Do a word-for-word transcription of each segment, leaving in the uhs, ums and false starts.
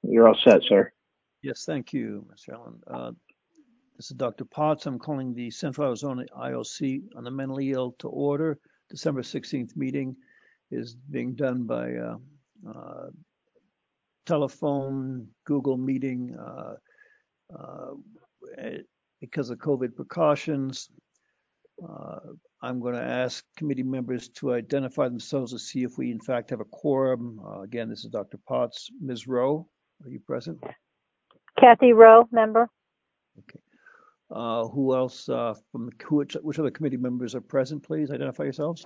You're all set, sir. Yes, thank you, Mister Allen. Uh, this is Doctor Potts. I'm calling the Central Arizona I O C on the mentally ill to order. December sixteenth meeting is being done by uh, uh, telephone, Google Meeting, uh, uh, because of COVID precautions. Uh, I'm going to ask committee members to identify themselves to see if we in fact have a quorum. Uh, again, this is Doctor Potts. Miz Rowe, are you present? Kathy Rowe, member. Okay. Uh, who else uh, from the, which, which other committee members are present? Please identify yourselves.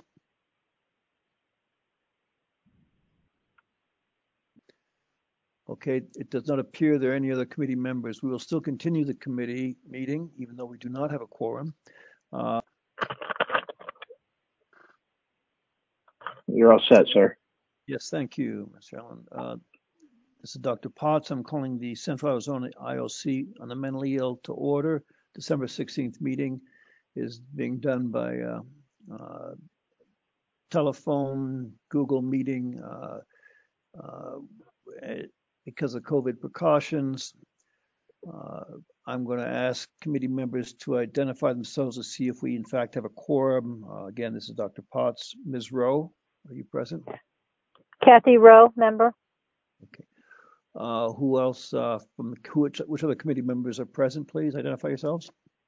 Okay, it does not appear there are any other committee members. We will still continue the committee meeting, even though we do not have a quorum. Uh, You're all set, sir. yes, thank you, Mister Allen. Uh, this is Doctor Potts. I'm calling the Central Arizona I O C on the mentally ill to order. December sixteenth meeting is being done by uh, uh, telephone, Google Meeting, uh, uh, because of COVID precautions. Uh, I'm going to ask committee members to identify themselves to see if we in fact have a quorum. Uh, again, this is Doctor Potts. Miz Rowe, are you present? Kathy Rowe, member. Okay. Uh, who else uh, from the, which, which other committee members are present? Please identify yourselves.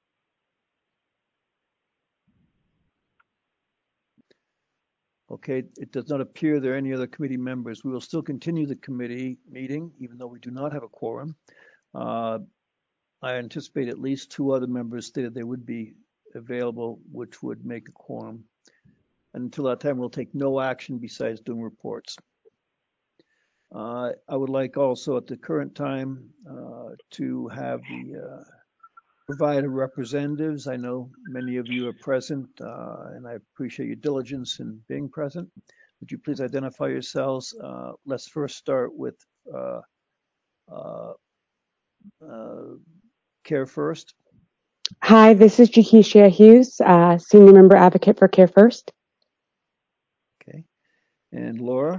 Okay, it does not appear there are any other committee members. We will still continue the committee meeting, even though we do not have a quorum. Uh, I anticipate at least two other members stated they would be available, which would make a quorum. And until that time, we'll take no action besides doing reports. Uh, I would like also at the current time uh, to have the uh, provider representatives. I know many of you are present, uh, and I appreciate your diligence in being present. Would you please identify yourselves? Uh, let's first start with uh, uh, uh, Care First. Hi, this is Jahishia Hughes, uh, Senior Member Advocate for Care First. Okay. And Laura?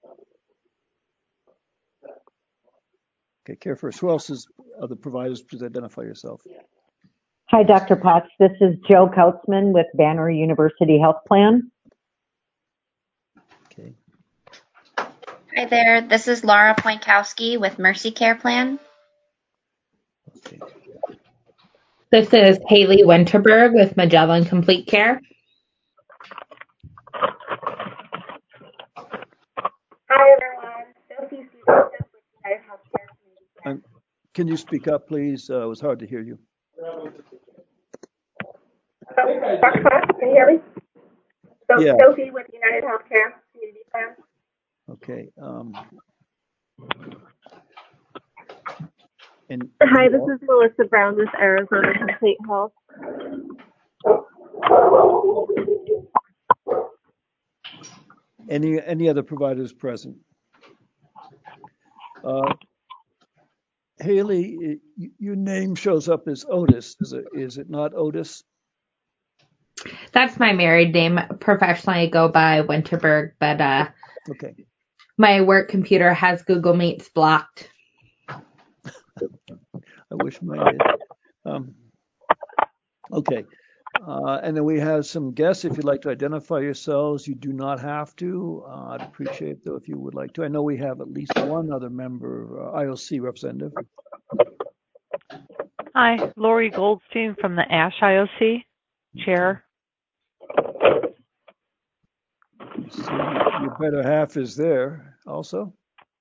Okay, Care First. Who else is other providers? Please identify yourself. Hi, Doctor Potts. This is Joe Kautzman with Banner University Health Plan. Okay. Hi there. This is Laura Poinkowski with Mercy Care Plan. Okay. This is Haley Winterberg with Magellan Complete Care. Hi, everyone. Sophie Stevenson with United Healthcare Community Care. Um, can you speak up, please? Uh, it was hard to hear you. Oh, Doctor Potts, can you hear me? So, Yeah. Sophie with United Healthcare Community Plan. Okay. Um, and Hi, this is Melissa Brown with Arizona Complete Health. Any any other providers present? Uh, Haley, it, your name shows up as Otis. Is it is it not Otis? That's my married name. Professionally, I go by Winterberg, but uh, okay. My work computer has Google Meets blocked. I wish mine did. Um, okay. Uh, and then we have some guests. If you'd like to identify yourselves, you do not have to. Uh, I'd appreciate though if you would like to. I know we have at least one other member, uh, I O C representative. Hi, Lori Goldstein from the ASH I O C, Chair. See, your better half is there also.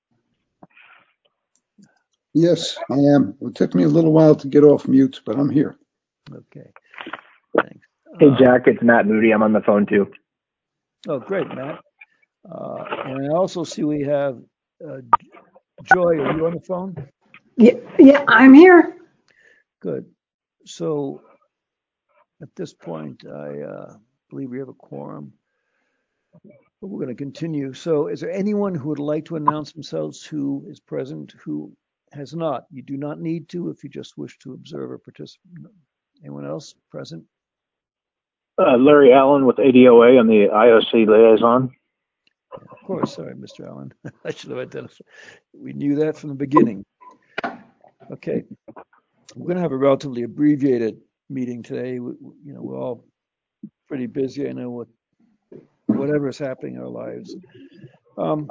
Yes, I am. It took me a little while to get off mute, but I'm here. Okay. Thanks. Hey, Jack, it's Matt Moody. I'm on the phone too. Oh, great, Matt. Uh, and I also see we have uh, Joy. Are you on the phone? Yeah, yeah, I'm here. Good. So at this point, I uh, believe we have a quorum. But we're going to continue. So is there anyone who would like to announce themselves who is present, who has not? You do not need to if you just wish to observe or participate. Anyone else present? Uh, Larry Allen with A D O A. I'm the I O C liaison. Of course, sorry, Mister Allen. I should have identified. We knew that from the beginning. Okay, we're going to have a relatively abbreviated meeting today. We, you know, we're all pretty busy. I know what whatever is happening in our lives. Um,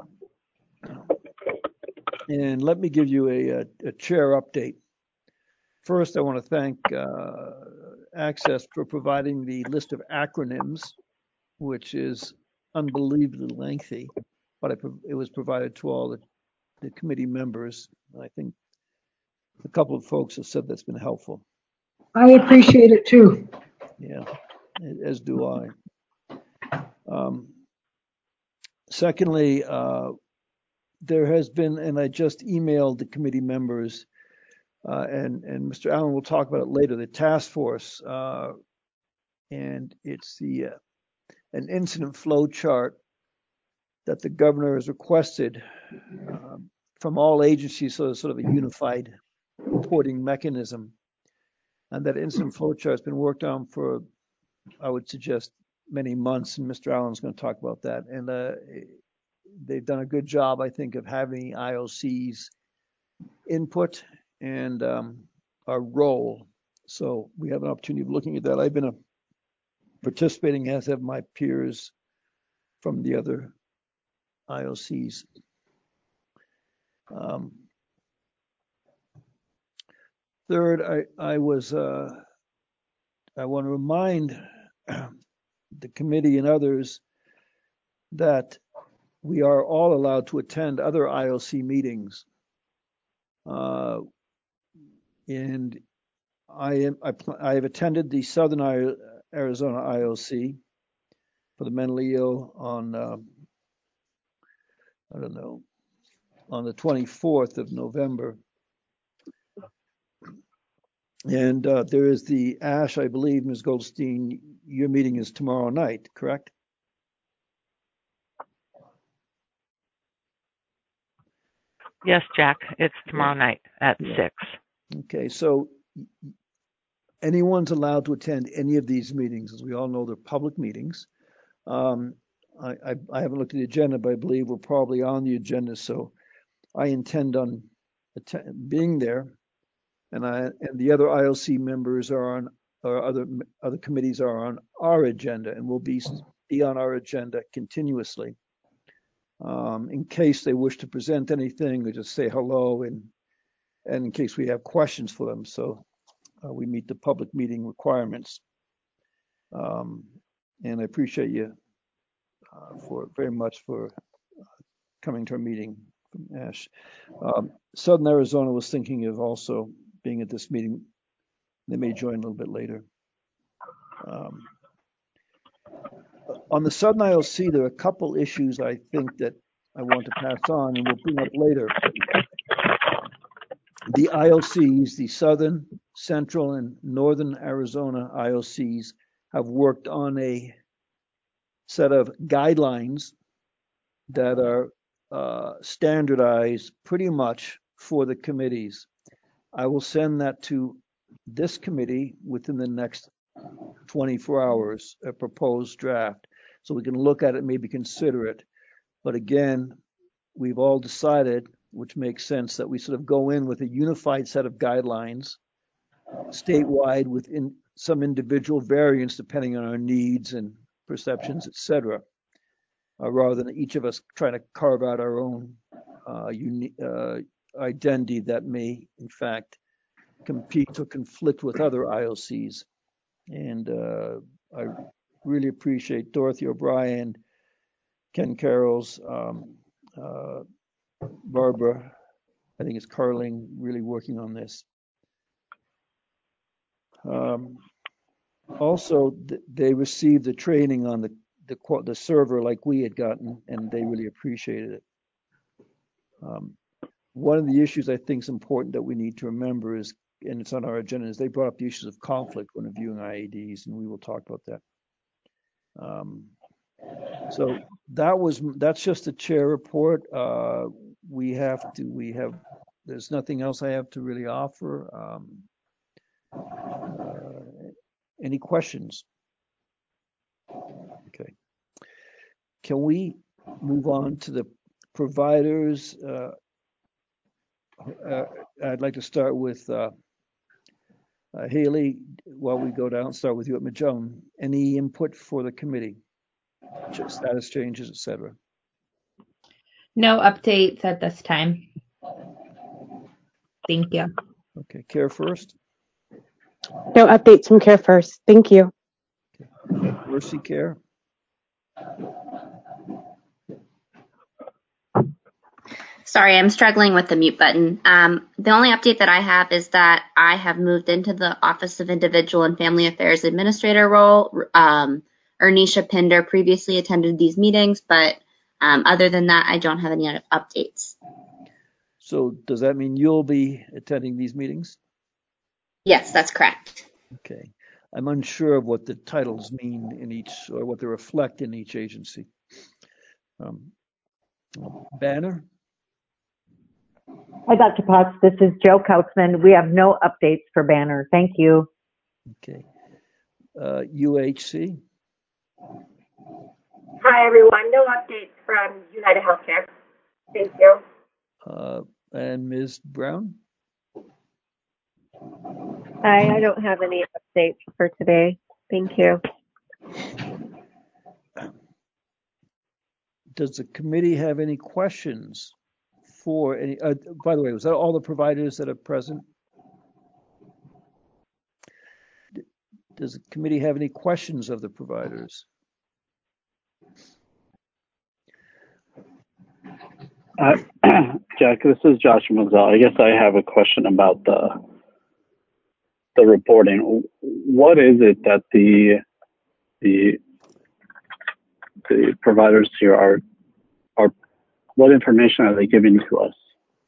and let me give you a, a, a chair update. First, I want to thank uh, Access for providing the list of acronyms, which is unbelievably lengthy, but it, it was provided to all the, the committee members. I think a couple of folks have said that's been helpful. I appreciate it too. Yeah, as do I. Um, secondly, uh, there has been, and I just emailed the committee members, uh, and, and Mister Allen will talk about it later, the task force, uh, and it's the uh, an incident flow chart that the governor has requested uh, from all agencies, so it's sort of a unified reporting mechanism. And that incident flow chart has been worked on for, I would suggest, many months, and Mister Allen's going to talk about that. And uh, they've done a good job, I think, of having I O C's input and um, our role. So we have an opportunity of looking at that. I've been a, participating, as have my peers from the other I O Cs. Um, third, I, I was, uh, I want to remind the committee and others that we are all allowed to attend other I O C meetings. Uh, and I am I, I have attended the Southern Arizona I O C for the mentally ill on uh, I don't know on the twenty-fourth of November, and uh, there is the ASH. I believe, Miz Goldstein, your meeting is tomorrow night, correct? Yes, Jack, it's tomorrow yeah. night at yeah. six. Okay, so anyone's allowed to attend any of these meetings. As we all know, they're public meetings. Um, I, I, I haven't looked at the agenda, but I believe we're probably on the agenda. So I intend on att- being there, and I and the other I O C members are on, or other other committees are on our agenda, and will be be on our agenda continuously. Um, in case they wish to present anything, or just say hello, and and in case we have questions for them. So uh, we meet the public meeting requirements. Um, and I appreciate you uh, for very much for coming to our meeting from Ash. Um, Southern Arizona was thinking of also being at this meeting. They may join a little bit later. Um, on the Southern I O C, there are a couple issues I think that I want to pass on, and we'll bring up later. The I O Cs, the Southern, Central, and Northern Arizona I O Cs have worked on a set of guidelines that are uh, standardized pretty much for the committees. I will send that to this committee within the next twenty-four hours, a proposed draft, so we can look at it, maybe consider it. But again, we've all decided, which makes sense, that we sort of go in with a unified set of guidelines, statewide, with in some individual variants depending on our needs and perceptions, et cetera, uh, rather than each of us trying to carve out our own uh, uni- uh, identity that may, in fact, compete or conflict with other I O Cs. And uh, I really appreciate Dorothy O'Brien, Ken Carroll's, um, uh, Barbara, I think it's Carling, really working on this. Um, also, th- they received the training on the, the the server like we had gotten, and they really appreciated it. Um, one of the issues I think is important that we need to remember is, and it's on our agenda, is they brought up the issues of conflict when reviewing I A Ds, and we will talk about that. Um, so that was that's just a chair report. Uh, we have to we have there's nothing else I have to really offer. Um, uh, any questions? Okay. Can we move on to the providers. Uh, uh, I'd like to start with uh, uh, Haley. While we go down, start with you at Magellan. Any input for the committee? Just status changes, et cetera. No updates at this time. Thank you. Okay, Care First. No updates from Care First. Thank you. Mercy Care. Sorry, I'm struggling with the mute button. Um, the only update that I have is that I have moved into the Office of Individual and Family Affairs Administrator role. Um, Ernisha Pinder previously attended these meetings, but um, other than that, I don't have any other updates. So does that mean you'll be attending these meetings? Yes, that's correct. Okay. I'm unsure of what the titles mean in each, or what they reflect in each agency. Um, Banner? Hi, Doctor Potts. This is Joe Kautzman. We have no updates for Banner. Thank you. Okay. Uh, U H C? Hi, everyone. No updates from United Healthcare. Thank you. Uh, and Miz Brown? Hi, I don't have any updates for today. Thank you. Does the committee have any questions for any, uh, by the way, was that all the providers that are present? Does the committee have any questions of the providers? Uh, Jack, this is Josh Mozell. I guess I have a question about the the reporting. What is it that the the the providers here are are what information are they giving to us?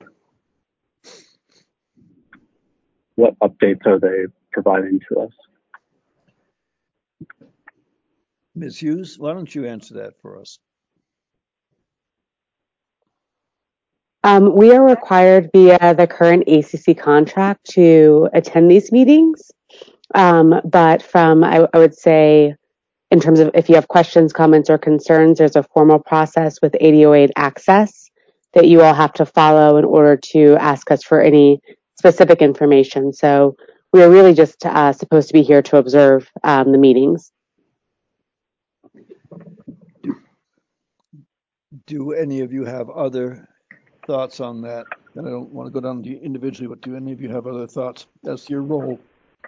What updates are they providing to us? Miz Hughes, why don't you answer that for us? Um, we are required via the current A C C contract to attend these meetings. Um, but from, I, I would say, in terms of if you have questions, comments, or concerns, there's a formal process with A D O eight access that you all have to follow in order to ask us for any specific information. So we are really just uh, supposed to be here to observe um, the meetings. Do, do any of you have other thoughts on that? And I don't want to go down to you individually, but do any of you have other thoughts? That's your role.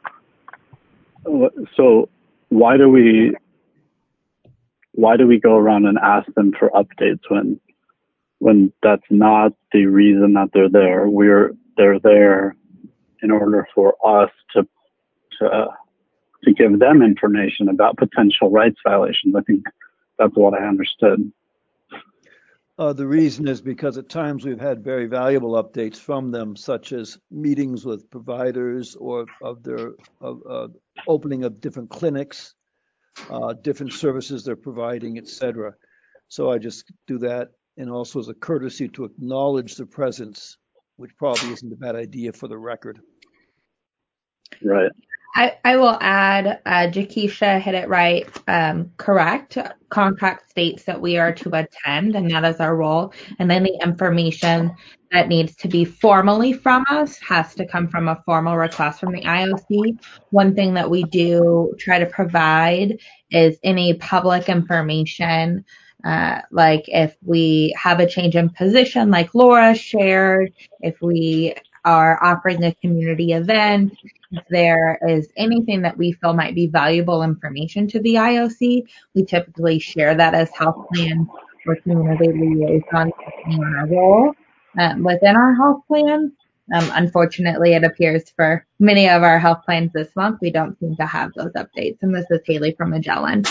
So why do we why do we go around and ask them for updates when when that's not the reason that they're there? We're they're there in order for us to to uh, to give them information about potential rights violations. I think that's what I understood. Uh, the reason is because at times we've had very valuable updates from them, such as meetings with providers or of their of, uh, opening of different clinics, uh, different services they're providing, et cetera. So I just do that, and also as a courtesy to acknowledge the presence, which probably isn't a bad idea for the record. Right. I, I will add, uh, Jakisha hit it right, um, correct. Contract states that we are to attend, and that is our role. And then the information that needs to be formally from us has to come from a formal request from the I O C. One thing that we do try to provide is any public information, uh, like if we have a change in position, like Laura shared, if we are offering a community event, if there is anything that we feel might be valuable information to the I O C, we typically share that as health plan or community liaison in our role um, within our health plan. Um, unfortunately, it appears for many of our health plans this month, we don't seem to have those updates. And this is Haley from Magellan.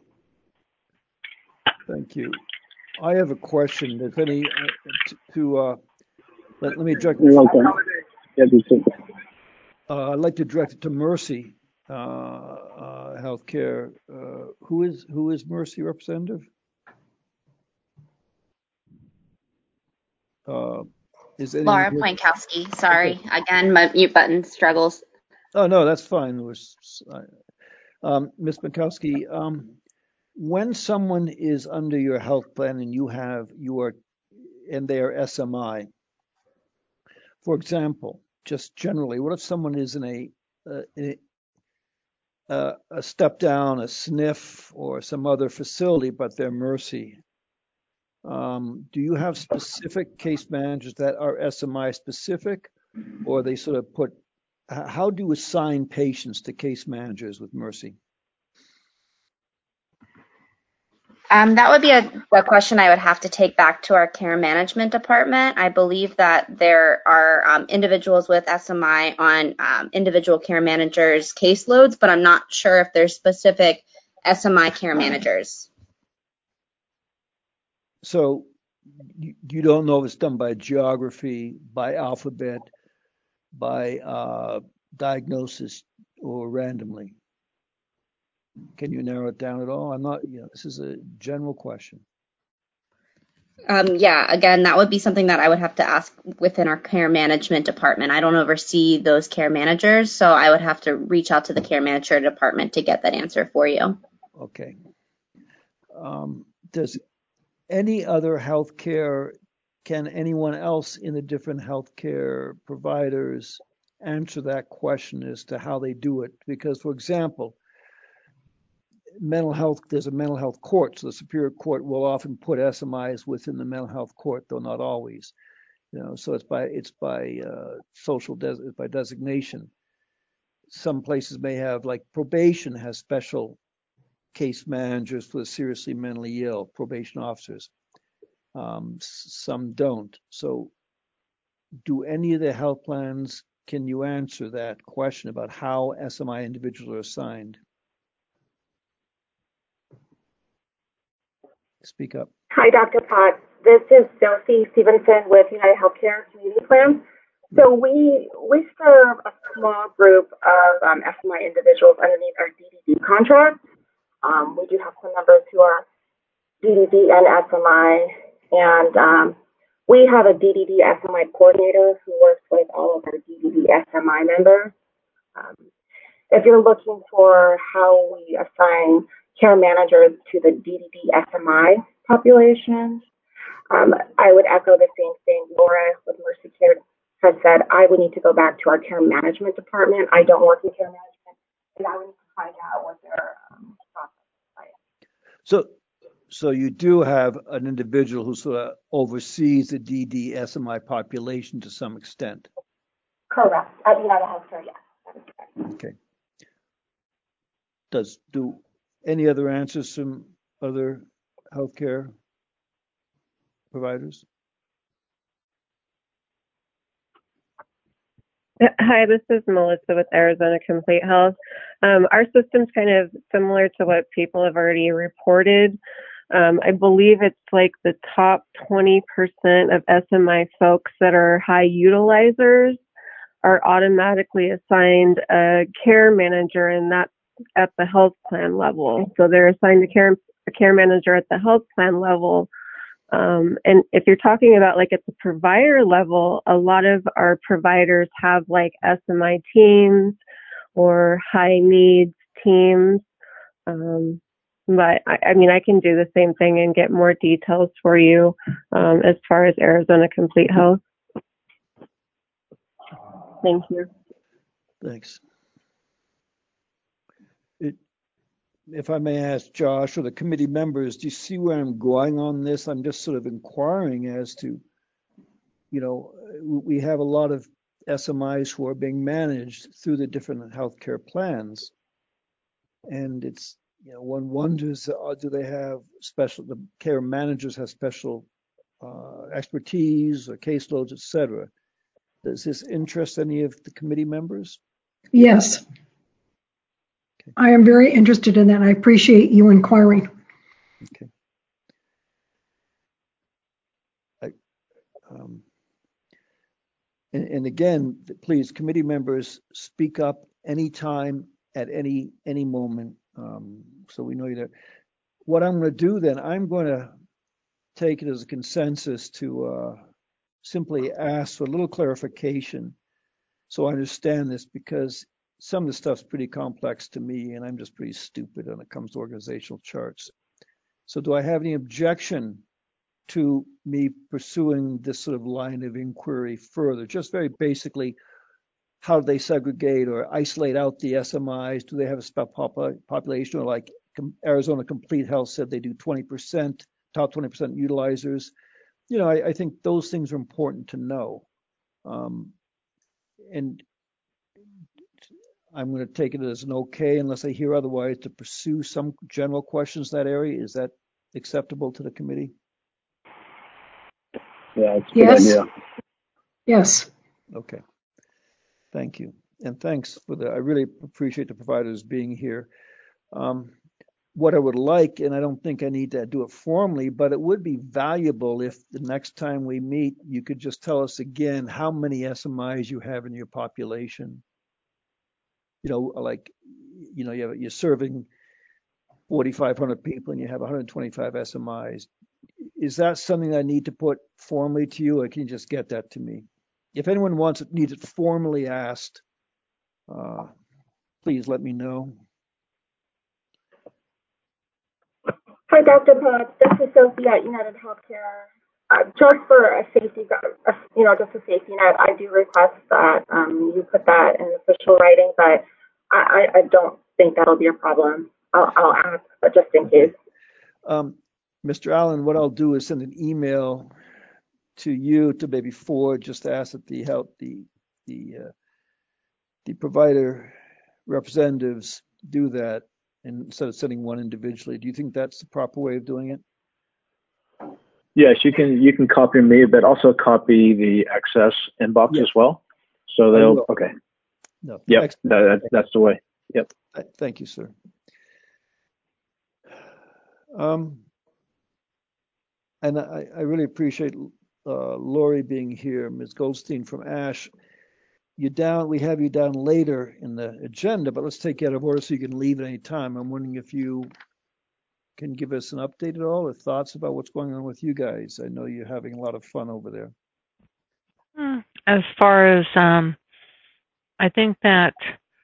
Thank you. I have a question. If any, uh, to, to uh, let, let me direct. You're welcome. Yeah, Uh, I'd like to direct it to Mercy uh, uh, Healthcare. Uh, who is who is Mercy representative? Uh, is anyone Laura here? Poinkowski. Sorry, Okay. again, my mute button struggles. Oh no, that's fine. We're, um, Miz Minkowski, um, when someone is under your health plan and you have you are and they are S M I, for example, just generally, what if someone is in a uh, in a, uh, a step down, a S N F, or some other facility, but they're Mercy? Um, do you have specific case managers that are S M I specific, or they sort of put? h- How do you assign patients to case managers with Mercy? Um, that would be a, a question I would have to take back to our care management department. I believe that there are um, individuals with S M I on um, individual care managers' caseloads, but I'm not sure if there's specific S M I care managers. So you, you don't know if it's done by geography, by alphabet, by uh, diagnosis, or randomly. Can you narrow it down at all? I'm not, you know, this is a general question. Um, yeah, again, that would be something that I would have to ask within our care management department. I don't oversee those care managers, so I would have to reach out to the care manager department to get that answer for you. Okay. Um, does any other healthcare, can anyone else in the different healthcare providers answer that question as to how they do it? Because, for example, mental health, there's a mental health court, so the Superior Court will often put S M Is within the mental health court, though not always. You know, so it's by it's by uh, social des- by designation. Some places may have, like probation has special case managers for the seriously mentally ill, probation officers. Um, some don't. So, do any of the health plans, can you answer that question about how S M I individuals are assigned? Speak up. Hi, Doctor Potts. This is Sophie Stevenson with United Healthcare Community Plans. So we we serve a small group of um, S M I individuals underneath our D D D contract. Um, we do have some members who are D D D and S M I, and um, we have a D D D S M I coordinator who works with all of our D D D S M I members. Um, if you're looking for how we assign care managers to the D D D S M I population, um, I would echo the same thing Laura with Mercy Care has said. I would need to go back to our care management department. I don't work in care management, and I would need to find out what their um, process is like. So, so you do have an individual who sort of oversees the D D S M I population to some extent. Correct. At United Healthcare, yes. That is correct. Okay. Does do any other answers from other healthcare providers? Hi, this is Melissa with Arizona Complete Health. Um, our system's kind of similar to what people have already reported. Um, I believe it's like the top twenty percent of S M I folks that are high utilizers are automatically assigned a care manager, and that's at the health plan level. So they're assigned a care, a care manager at the health plan level. Um, and if you're talking about like at the provider level, a lot of our providers have like S M I teams or high needs teams. Um, but I, I mean, I can do the same thing and get more details for you um, as far as Arizona Complete Health. Thank you. Thanks. It, if I may ask Josh or the committee members, do you see where I'm going on this? I'm just sort of inquiring as to, you know, we have a lot of S M Is who are being managed through the different healthcare plans. And it's, you know, one wonders, uh, do they have special, the care managers have special uh, expertise or caseloads, et cetera. Does this interest any of the committee members? Yes. Okay. I am very interested in that. I appreciate you inquiring. Okay. I, um, and, and again, please, committee members, speak up anytime at any any moment, um, so we know you're there. What I'm going to do then, I'm going to take it as a consensus to uh, simply ask for a little clarification so I understand this, because some of the stuff's pretty complex to me and I'm just pretty stupid when it comes to organizational charts. So do I have any objection to me pursuing this sort of line of inquiry further? Just very basically, how do they segregate or isolate out the S M Is? Do they have a spec pop- population, or like Arizona Complete Health said they do twenty percent, top twenty percent utilizers? You know, I, I think those things are important to know. Um, and I'm going to take it as an okay, unless I hear otherwise, to pursue some general questions in that area. Is that acceptable to the committee? Yeah, it's a Yes. good idea. Yes. Okay. Thank you. And thanks for the, I really appreciate the providers being here. Um, what I would like, and I don't think I need to do it formally, but it would be valuable if the next time we meet, you could just tell us again how many S M Is you have in your population. You know, like, you know, you have, you're serving forty-five hundred people and you have one hundred twenty-five S M Is. Is that something I need to put formally to you, or can you just get that to me? If anyone wants it, needs it formally asked, uh, please let me know. Hi, Doctor Potts. This is Sophie at United Healthcare. Uh, just for a safety, uh, you know, just a safety net, I do request that um, you put that in official writing, but I, I, I don't think that'll be a problem. I'll, I'll ask, but just in case. Um, Mister Allen, what I'll do is send an email to you, to maybe Ford, just to ask that the help the the uh, the provider representatives do that, and instead of sending one individually. Do you think that's the proper way of doing it? Yes, you can you can copy me, but also copy the access inbox Yeah. as well. So I they'll will. okay. No. Yep, Excellent. that, that, that's the way. Yep. Th- Thank you, sir. Um, and I, I really appreciate uh, Lori being here, Miz Goldstein from ASH. You down, we have you down later in the agenda, but let's take you out of order so you can leave at any time. I'm wondering if you can give us an update at all or thoughts about what's going on with you guys. I know you're having a lot of fun over there. Hmm. As far as, um, I think that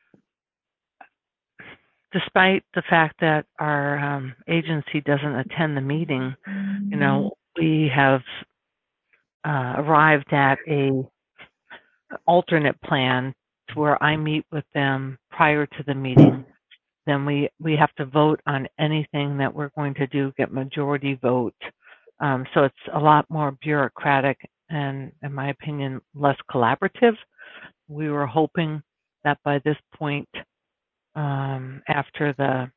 despite the fact that our um, agency doesn't attend the meeting, you know, we have uh, arrived at a alternate plan to where I meet with them prior to the meeting. Then we, we have to vote on anything that we're going to do, get majority vote. Um, so it's a lot more bureaucratic and, in my opinion, less collaborative. We were hoping that by this point, um, after the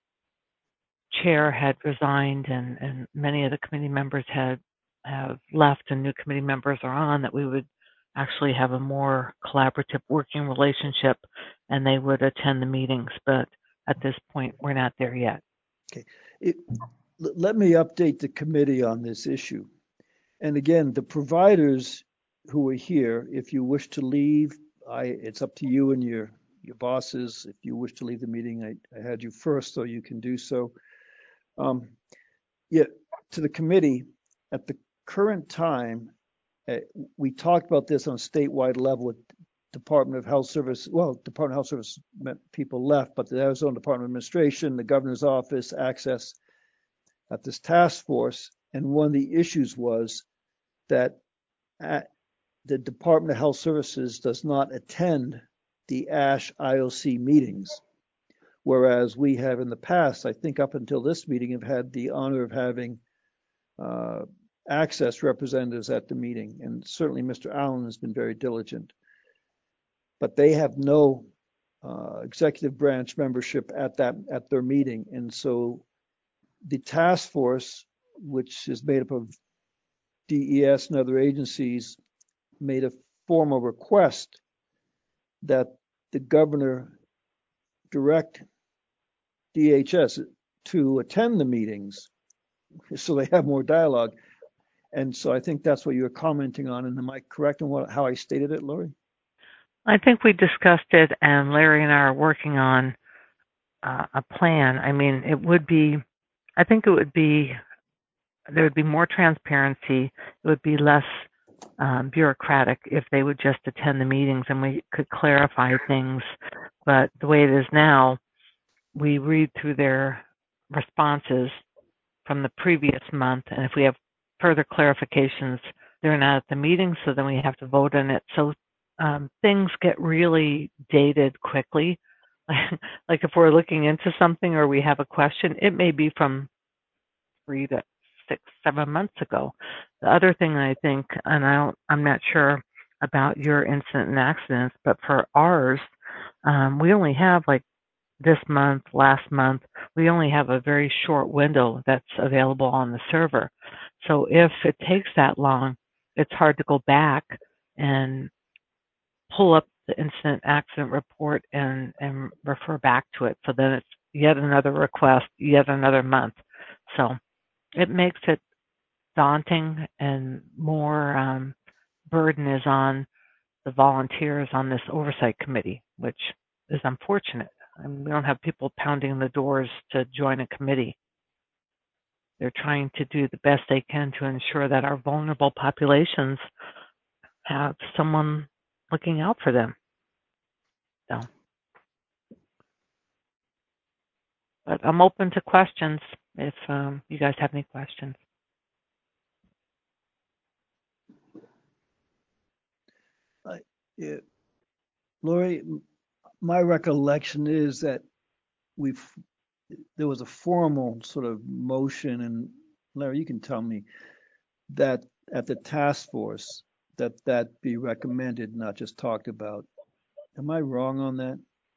chair had resigned and, and many of the committee members had have left and new committee members are on, that we would actually have a more collaborative working relationship and they would attend the meetings. But at this point, we're not there yet. Okay. It, l- let me update the committee on this issue. And again, the providers who are here, if you wish to leave, I, it's up to you and your, your bosses. If you wish to leave the meeting, I, I had you first, so you can do so. Um, yeah, to the committee, at the current time, uh, we talked about this on a statewide level with Department of Health Service. Well, Department of Health Service people left, but the Arizona Department of Administration, the governor's office, access at this task force. And one of the issues was that at the Department of Health Services does not attend the ASH I O C meetings, whereas we have in the past, I think up until this meeting, have had the honor of having uh, access representatives at the meeting, and certainly Mister Allen has been very diligent. But they have no uh, executive branch membership at that at their meeting, and so the task force, which is made up of D E S and other agencies, made a formal request that the governor direct D H S to attend the meetings so they have more dialogue. And so I think that's what you were commenting on. And am I correct in what, how I stated it, Lori? I think we discussed it, and Larry and I are working on uh, a plan. I mean, it would be, I think it would be, there would be more transparency. It would be less um, bureaucratic if they would just attend the meetings and we could clarify things. But the way it is now, we read through their responses from the previous month. And if we have further clarifications, they're not at the meeting, so then we have to vote on it. So um, things get really dated quickly. Like if we're looking into something or we have a question, it may be from three to six, seven months ago. The other thing I think, and I don't, I'm not sure about your incident and accidents, but for ours, um, we only have like this month, last month, we only have a very short window that's available on the server. So if it takes that long, it's hard to go back and pull up the incident accident report and, and refer back to it. So then it's yet another request, yet another month. So it makes it daunting, and more um, burden is on the volunteers on this oversight committee, which is unfortunate. I mean, we don't have people pounding the doors to join a committee. They're trying to do the best they can to ensure that our vulnerable populations have someone looking out for them. So, but I'm open to questions if um, you guys have any questions. Uh, yeah. Lori, my recollection is that we've there was a formal sort of motion, and Larry, you can tell me that at the task force that that be recommended, not just talked about. Am I wrong on that?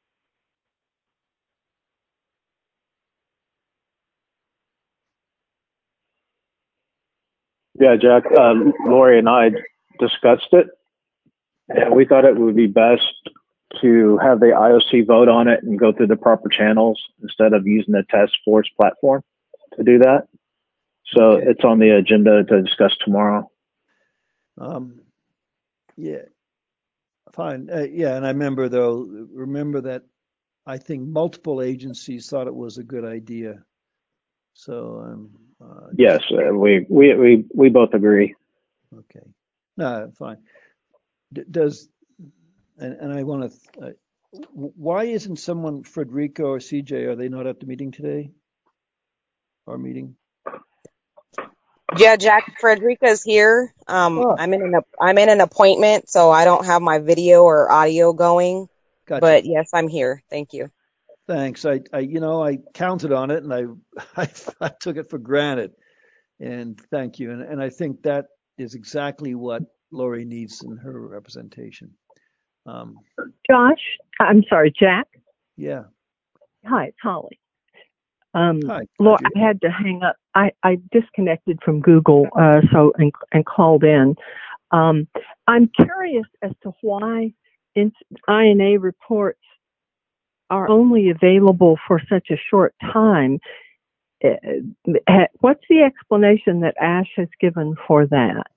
Yeah, Jack, um, Lori and I discussed it, and we thought it would be best to have the I O C vote on it and go through the proper channels instead of using the task force platform to do that. So okay. It's on the agenda to discuss tomorrow. Um, yeah, fine. Uh, yeah, and I remember though, remember that I think multiple agencies thought it was a good idea. So um, uh, yes, uh, we we we we both agree. Okay, no, fine. D- does and and I want to. Uh, why isn't someone, Frederica or C J, are they not at the meeting today? Our meeting. Yeah, Jack, Frederica's here. Um, oh. I'm in an I'm in an appointment, so I don't have my video or audio going. Gotcha. But yes, I'm here. Thank you. Thanks. I, I, you know, I counted on it, and I, I, I took it for granted. And thank you. And and I think that is exactly what Lori needs in her representation. Um, Josh, I'm sorry, Jack. Yeah. Hi, it's Holly. Um, Hi. Laura, I had to hang up. I, I disconnected from Google, uh, so and, and called in. Um, I'm curious as to why in, I N A reports are only available for such a short time. Uh, what's the explanation that Ash has given for that?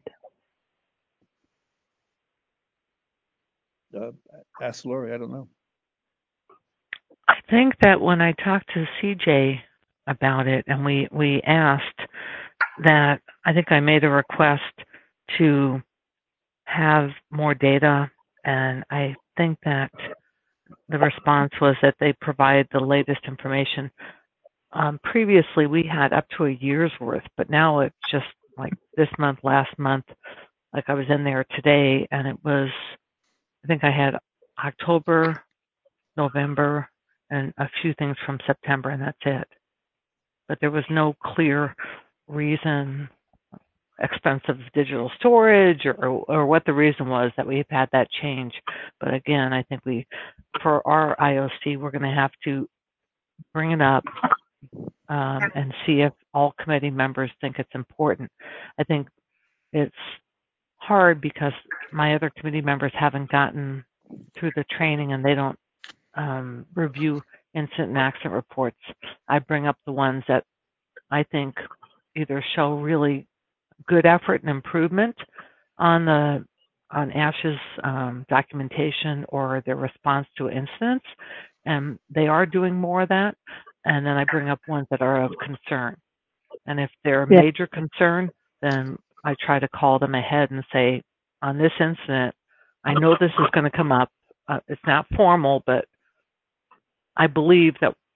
Uh, ask Lori. I don't know. I think that when I talked to C J about it, and we, we asked that, I think I made a request to have more data, and I think that the response was that they provide the latest information. Um, previously, we had up to a year's worth, but now it's just like this month, last month. Like I was in there today, and it was, I think I had October, November, and a few things from September, and that's it. But there was no clear reason, expensive digital storage, or, or what the reason was that we've had that change. But again, I think we, for our I O C, we're going to have to bring it up um, and see if all committee members think it's important. I think it's hard because my other committee members haven't gotten through the training, and they don't um, review incident and accident reports. I bring up the ones that I think either show really good effort and improvement on the on ASH's um, documentation or their response to incidents, and they are doing more of that. And then I bring up ones that are of concern. And if they're a yeah. major concern, then I try to call them ahead and say, on this incident, I know this is going to come up. Uh, it's not formal, but I believe that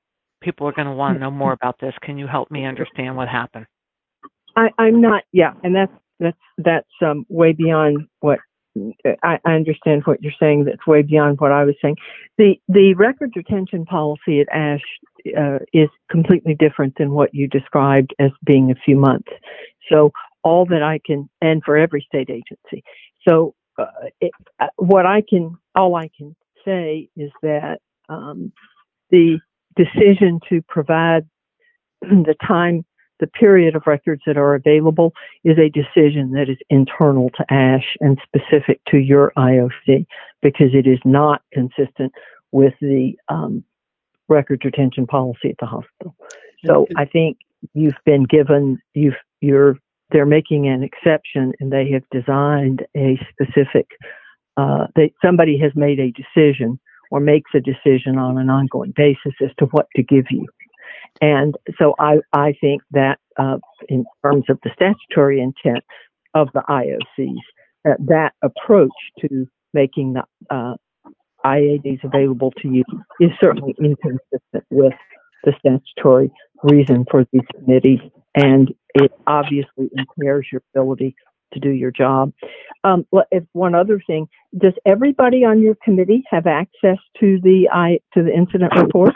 people are going to want to know more about this. Can you help me understand what happened? I, I'm not, yeah, and that's that's that's um, way beyond what I, I understand what you're saying. That's way beyond what I was saying. The the records retention policy at ASH uh, is completely different than what you described as being a few months. So all that I can, and for every state agency. So uh, it, uh, what I can, all I can say is that um, the decision to provide the time, the period of records that are available is a decision that is internal to ASH and specific to your I O C, because it is not consistent with the um, records retention policy at the hospital. So I think you've been given, you've, you're, they're making an exception, and they have designed a specific, uh, they, somebody has made a decision or makes a decision on an ongoing basis as to what to give you. And so I, I think that uh, in terms of the statutory intent of the I O Cs, uh, that approach to making the uh, I A Ds available to you is certainly inconsistent with the statutory reason for these committees, and it obviously impairs your ability to do your job. Um, if one other thing, does everybody on your committee have access to the I to the incident reports?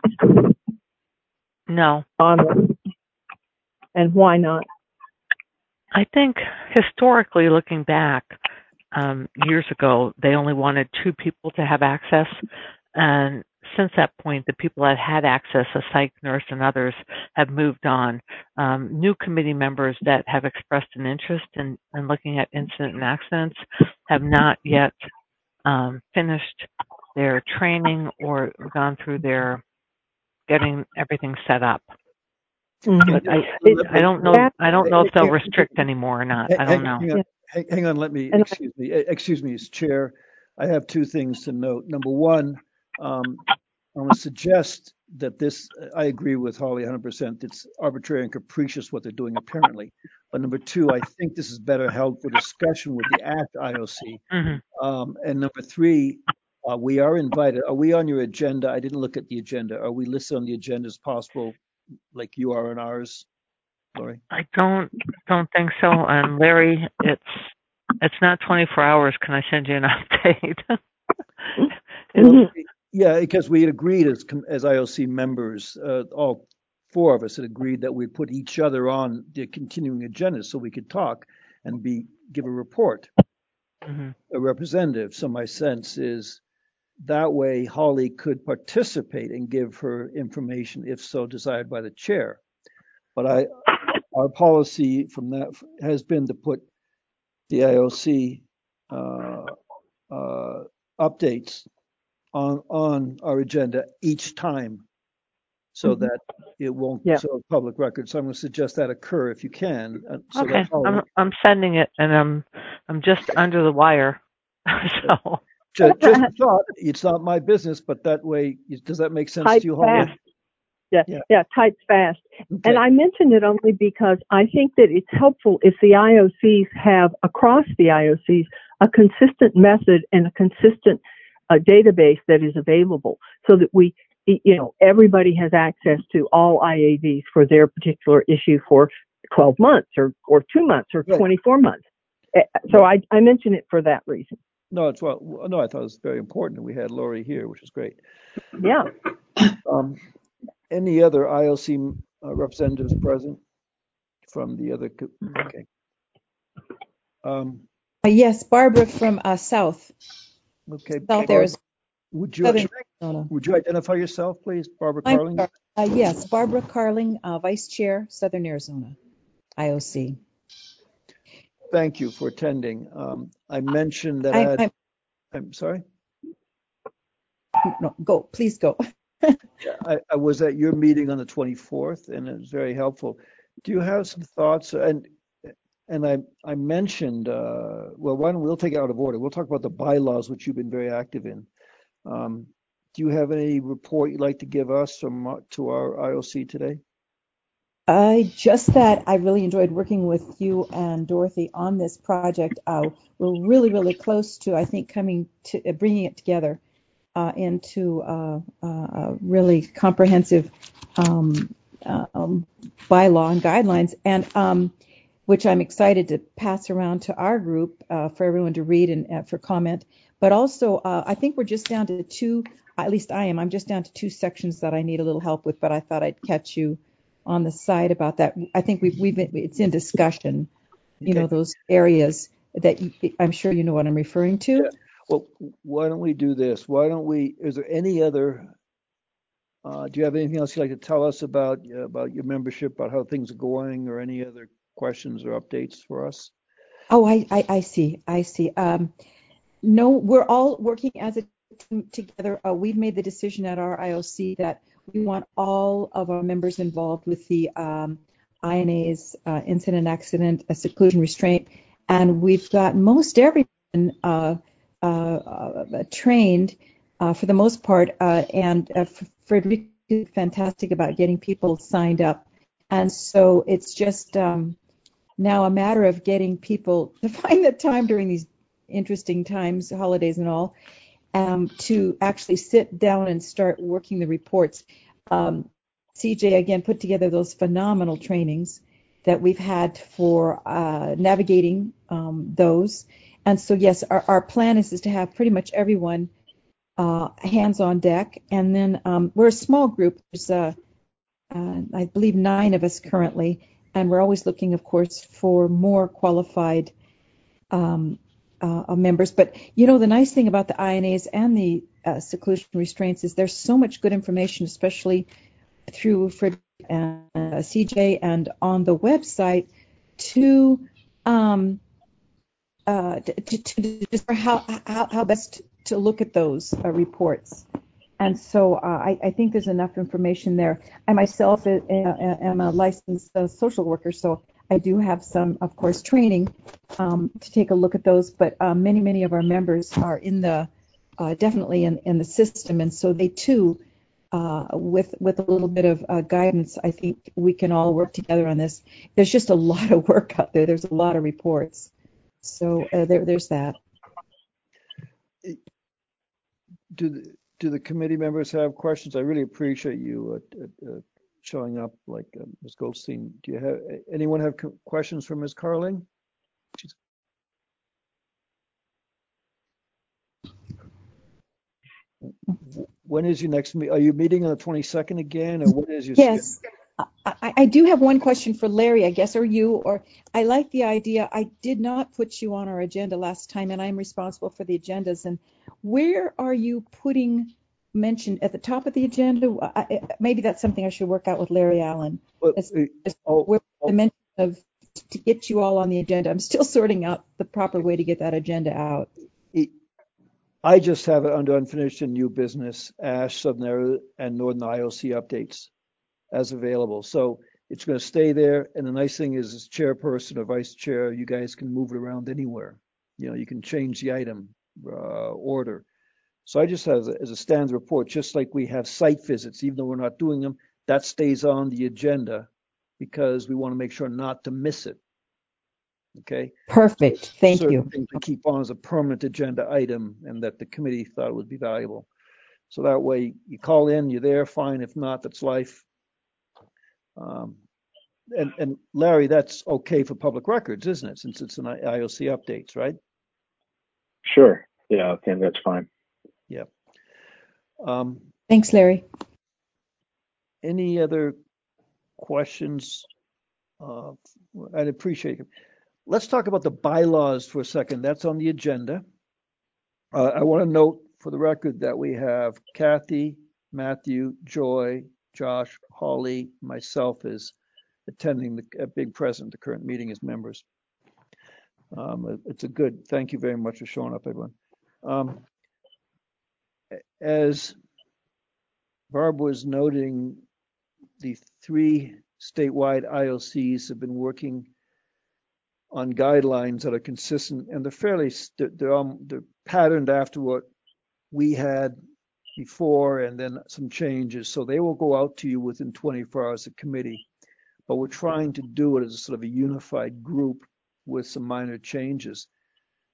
No. Um, and why not? I think historically, looking back, um, years ago, they only wanted two people to have access. And since that point, the people that had access, a psych nurse and others, have moved on. Um, new committee members that have expressed an interest in, in looking at incident and accidents have not yet um, finished their training or gone through their getting everything set up. Mm-hmm. But I, I don't know. I don't know if they'll restrict anymore or not. I don't know. Hang on, hang, hang on let me excuse me. Excuse me, as chair. I have two things to note. Number one, um, I want to suggest that this. I agree with Holly one hundred percent. It's arbitrary and capricious what they're doing, apparently. But number two, I think this is better held for discussion with the ACT I O C. Mm-hmm. Um, and number three, uh, we are invited. Are we on your agenda? I didn't look at the agenda. Are we listed on the agenda as possible, like you are on ours, Lori? I don't don't think so. And Larry, it's it's not twenty-four hours. Can I send you an update? Well, yeah, because we had agreed as as I O C members, uh, all four of us had agreed that we'd put each other on the continuing agenda so we could talk and be give a report, mm-hmm. a representative. So my sense is that way Holly could participate and give her information if so desired by the chair. But I, our policy from that has been to put the I O C uh, uh, updates on on our agenda each time, so mm-hmm. that it won't yeah. so public record. So I'm going to suggest that occur if you can. Uh, so okay, I'm I'm sending it, and I'm I'm just under the wire. So just, just a thought. It's not my business, but that way, does that make sense Type to you, Holly? Fast. Yeah, yeah, yeah, types fast. Okay. And I mentioned it only because I think that it's helpful if the I O Cs have, across the I O Cs, a consistent method and a consistent uh, database that is available, so that we, you know, everybody has access to all I A Ds for their particular issue for twelve months or, or two months or right. twenty-four months. So I, I mentioned it for that reason. No, it's well, no, I thought it was very important. We had Lori here, which is great. Yeah. Um, Any other I O C uh, representatives present from the other? Co- okay. Um, uh, yes, Barbara from uh, South. Okay. South Barbara, Arizona. Would you Arizona. Would you identify yourself, please, Barbara Carling? Uh, yes, Barbara Carling, uh, Vice Chair, Southern Arizona, I O C. Thank you for attending. Um, I mentioned that I, I had, I'm, I'm sorry. No, go, please go. I, I was at your meeting on the twenty-fourth, and it was very helpful. Do you have some thoughts? And and I I mentioned, uh, well, why don't we'll take it out of order. We'll talk about the bylaws, which you've been very active in. Um, do you have any report you'd like to give us from to our I O C today? I just that I really enjoyed working with you and Dorothy on this project. Uh, we're really, really close to, I think, coming to uh, bringing it together. uh, into uh, uh, a really comprehensive um, um, bylaw and guidelines, and um, which I'm excited to pass around to our group uh, for everyone to read and uh, for comment. But also, uh, I think we're just down to two, at least I am, I'm just down to two sections that I need a little help with, but I thought I'd catch you on the side about that. I think we've, we've it's in discussion, you Okay. know, those areas that you, I'm sure you know what I'm referring to. Yeah. Well, why don't we do this? Why don't we, is there any other, uh, do you have anything else you'd like to tell us about, uh, about your membership, about how things are going, or any other questions or updates for us? Oh, I, I, I see. I see. Um, no, we're all working as a team together. Uh, we've made the decision at our I O C that we want all of our members involved with the um, I N A's uh, incident, accident, uh, seclusion, restraint, and we've got most everyone uh, uh, uh, trained uh, for the most part. Uh, and uh, Frederica is fantastic about getting people signed up, and so it's just. Um, now a matter of getting people to find the time during these interesting times, holidays and all, um, to actually sit down and start working the reports. Um, C J, again, put together those phenomenal trainings that we've had for uh, navigating um, those. And so, yes, our, our plan is, is to have pretty much everyone uh, hands on deck. And then um, we're a small group. There's, uh, uh, I believe, nine of us currently. And we're always looking, of course, for more qualified um, uh, members. But, you know, the nice thing about the I N As and the uh, seclusion restraints is there's so much good information, especially through Fred and uh, C J and on the website to um, uh, to, to, to, to how, how, how best to look at those uh, reports. And so uh, I, I think there's enough information there. I myself am a licensed uh, social worker, so I do have some, of course, training um, to take a look at those. But uh, many, many of our members are in the uh, definitely in, in the system, and so they too, uh, with with a little bit of uh, guidance, I think we can all work together on this. There's just a lot of work out there. There's a lot of reports, so uh, there, there's that. Do the, do the committee members have questions? I really appreciate you uh, uh, showing up, like uh, Miz Goldstein. Do you have anyone have questions for Miz Carling? She's... When is your next meet? Are you meeting on the twenty-second again, or what is your? Yes, I, I do have one question for Larry, I guess, or you. Or I like the idea. I did not put you on our agenda last time, and I'm responsible for the agendas. And where are you putting mention at the top of the agenda? I, maybe that's something I should work out with Larry Allen. As, as oh, where oh. the mention of to get you all on the agenda. I'm still sorting out the proper way to get that agenda out. I just have it under unfinished and new business, Ash, Southern Area, and Northern I O C updates as available. So it's going to stay there. And the nice thing is, as chairperson or vice chair, you guys can move it around anywhere. You know, you can change the item uh, order. So I just have as a standard report, just like we have site visits, even though we're not doing them, that stays on the agenda because we want to make sure not to miss it. Okay. Perfect. So Thank certain you. things to keep on as a permanent agenda item, and that the committee thought would be valuable. So that way, you call in, you're there, fine. If not, that's life. Um, and, and Larry, that's okay for public records, isn't it? Since it's an I O C updates, right? Sure. Yeah. Okay, that's fine. Yeah. Um, Thanks, Larry. Any other questions? Uh, I'd appreciate it. Let's talk about the bylaws for a second. That's on the agenda. Uh, I want to note for the record that we have Kathy, Matthew, Joy, Josh, Holly, myself is attending the uh, being present the current meeting as members. Um, it's a good. Thank you very much for showing up, everyone. Um, as Barb was noting, the three statewide I O Cs have been working on guidelines that are consistent, and they're fairly they're, um, they're patterned after what we had before, and then some changes. So they will go out to you within twenty-four hours of committee. But we're trying to do it as a sort of a unified group with some minor changes.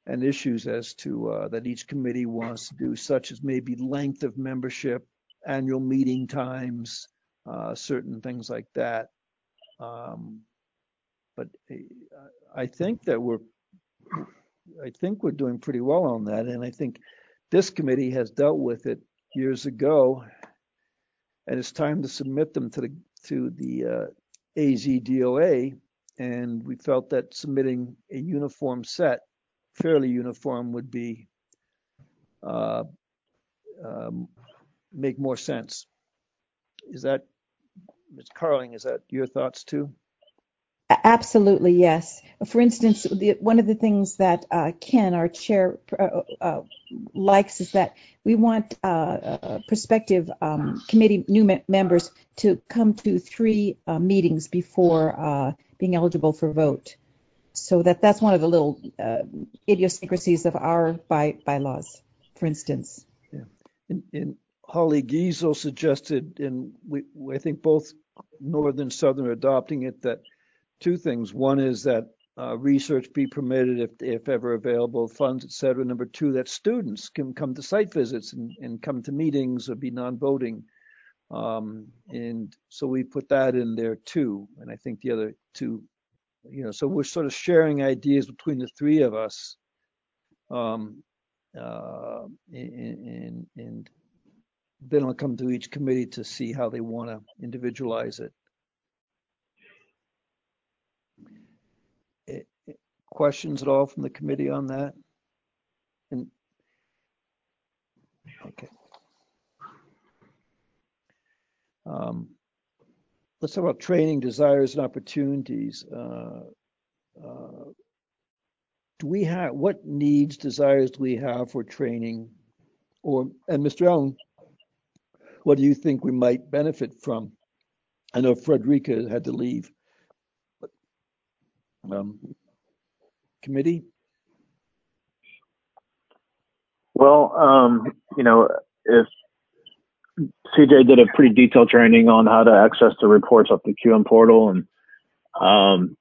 and issues as to uh, that each committee wants to do, such as maybe length of membership, annual meeting times, uh, certain things like that. Um, but I think that we're, I think we're doing pretty well on that, and I think this committee has dealt with it years ago, and it's time to submit them to the to the uh, A Z D O A, and we felt that submitting a uniform set, fairly uniform, would be uh, um, make more sense. Is that, Miz Carling, is that your thoughts too? Absolutely, yes. For instance, the, one of the things that uh, Ken, our chair, uh, uh, likes is that we want uh, uh, prospective um, committee new me- members to come to three uh, meetings before uh, being eligible for vote. So that that's one of the little uh, idiosyncrasies of our by bylaws, for instance. Yeah. And, and Holly Giesel suggested, and we, I think both Northern and Southern are adopting it, that two things. One is that uh, research be permitted if, if ever available, funds, et cetera. Number two, that students can come to site visits and, and come to meetings or be non-voting. Um, and so we put that in there too. And I think the other two, you know, so we're sort of sharing ideas between the three of us. Um, uh, and, and then I'll come to each committee to see how they want to individualize it. Questions at all from the committee on that? And, okay. Um, let's talk about training, desires, and opportunities. Uh, uh, do we have, what needs, desires do we have for training? Or, and Mister Allen, what do you think we might benefit from? I know Frederica had to leave. But, um, committee? Well, um, you know, if C J did a pretty detailed training on how to access the reports up the Q M portal, and um,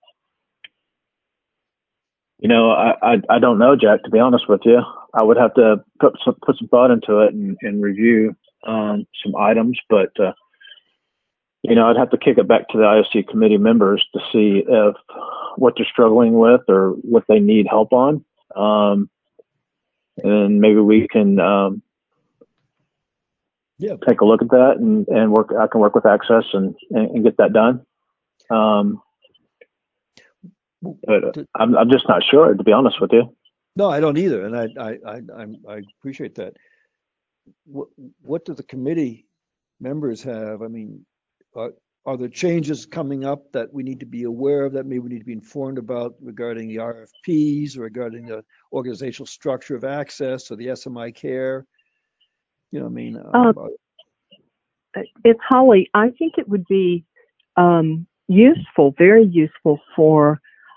you know, I, I I don't know, Jack. To be honest with you, I would have to put some put some thought into it and, and review um, some items, but uh, you know, I'd have to kick it back to the I O C committee members to see if what they're struggling with or what they need help on, um, and maybe we can. Um, Yeah. Take a look at that and, and work. I can work with Access and, and, and get that done. Um, but I'm, I'm just not sure, to be honest with you. No, I don't either, and I I I, I'm, I appreciate that. What what do the committee members have? I mean, are, are there changes coming up that we need to be aware of, that maybe we need to be informed about regarding the R F Ps or regarding the organizational structure of Access or the S M I care? You know, I mean, um, uh, it's Holly. I think it would be um, useful, very useful for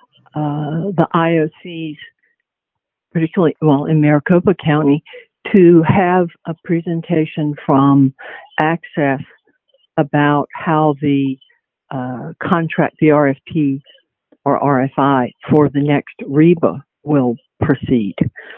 uh, the I O Cs, particularly, well, in Maricopa County, to have a presentation from Access about how the uh, contract, the R F P or R F I for the next R E B A will proceed.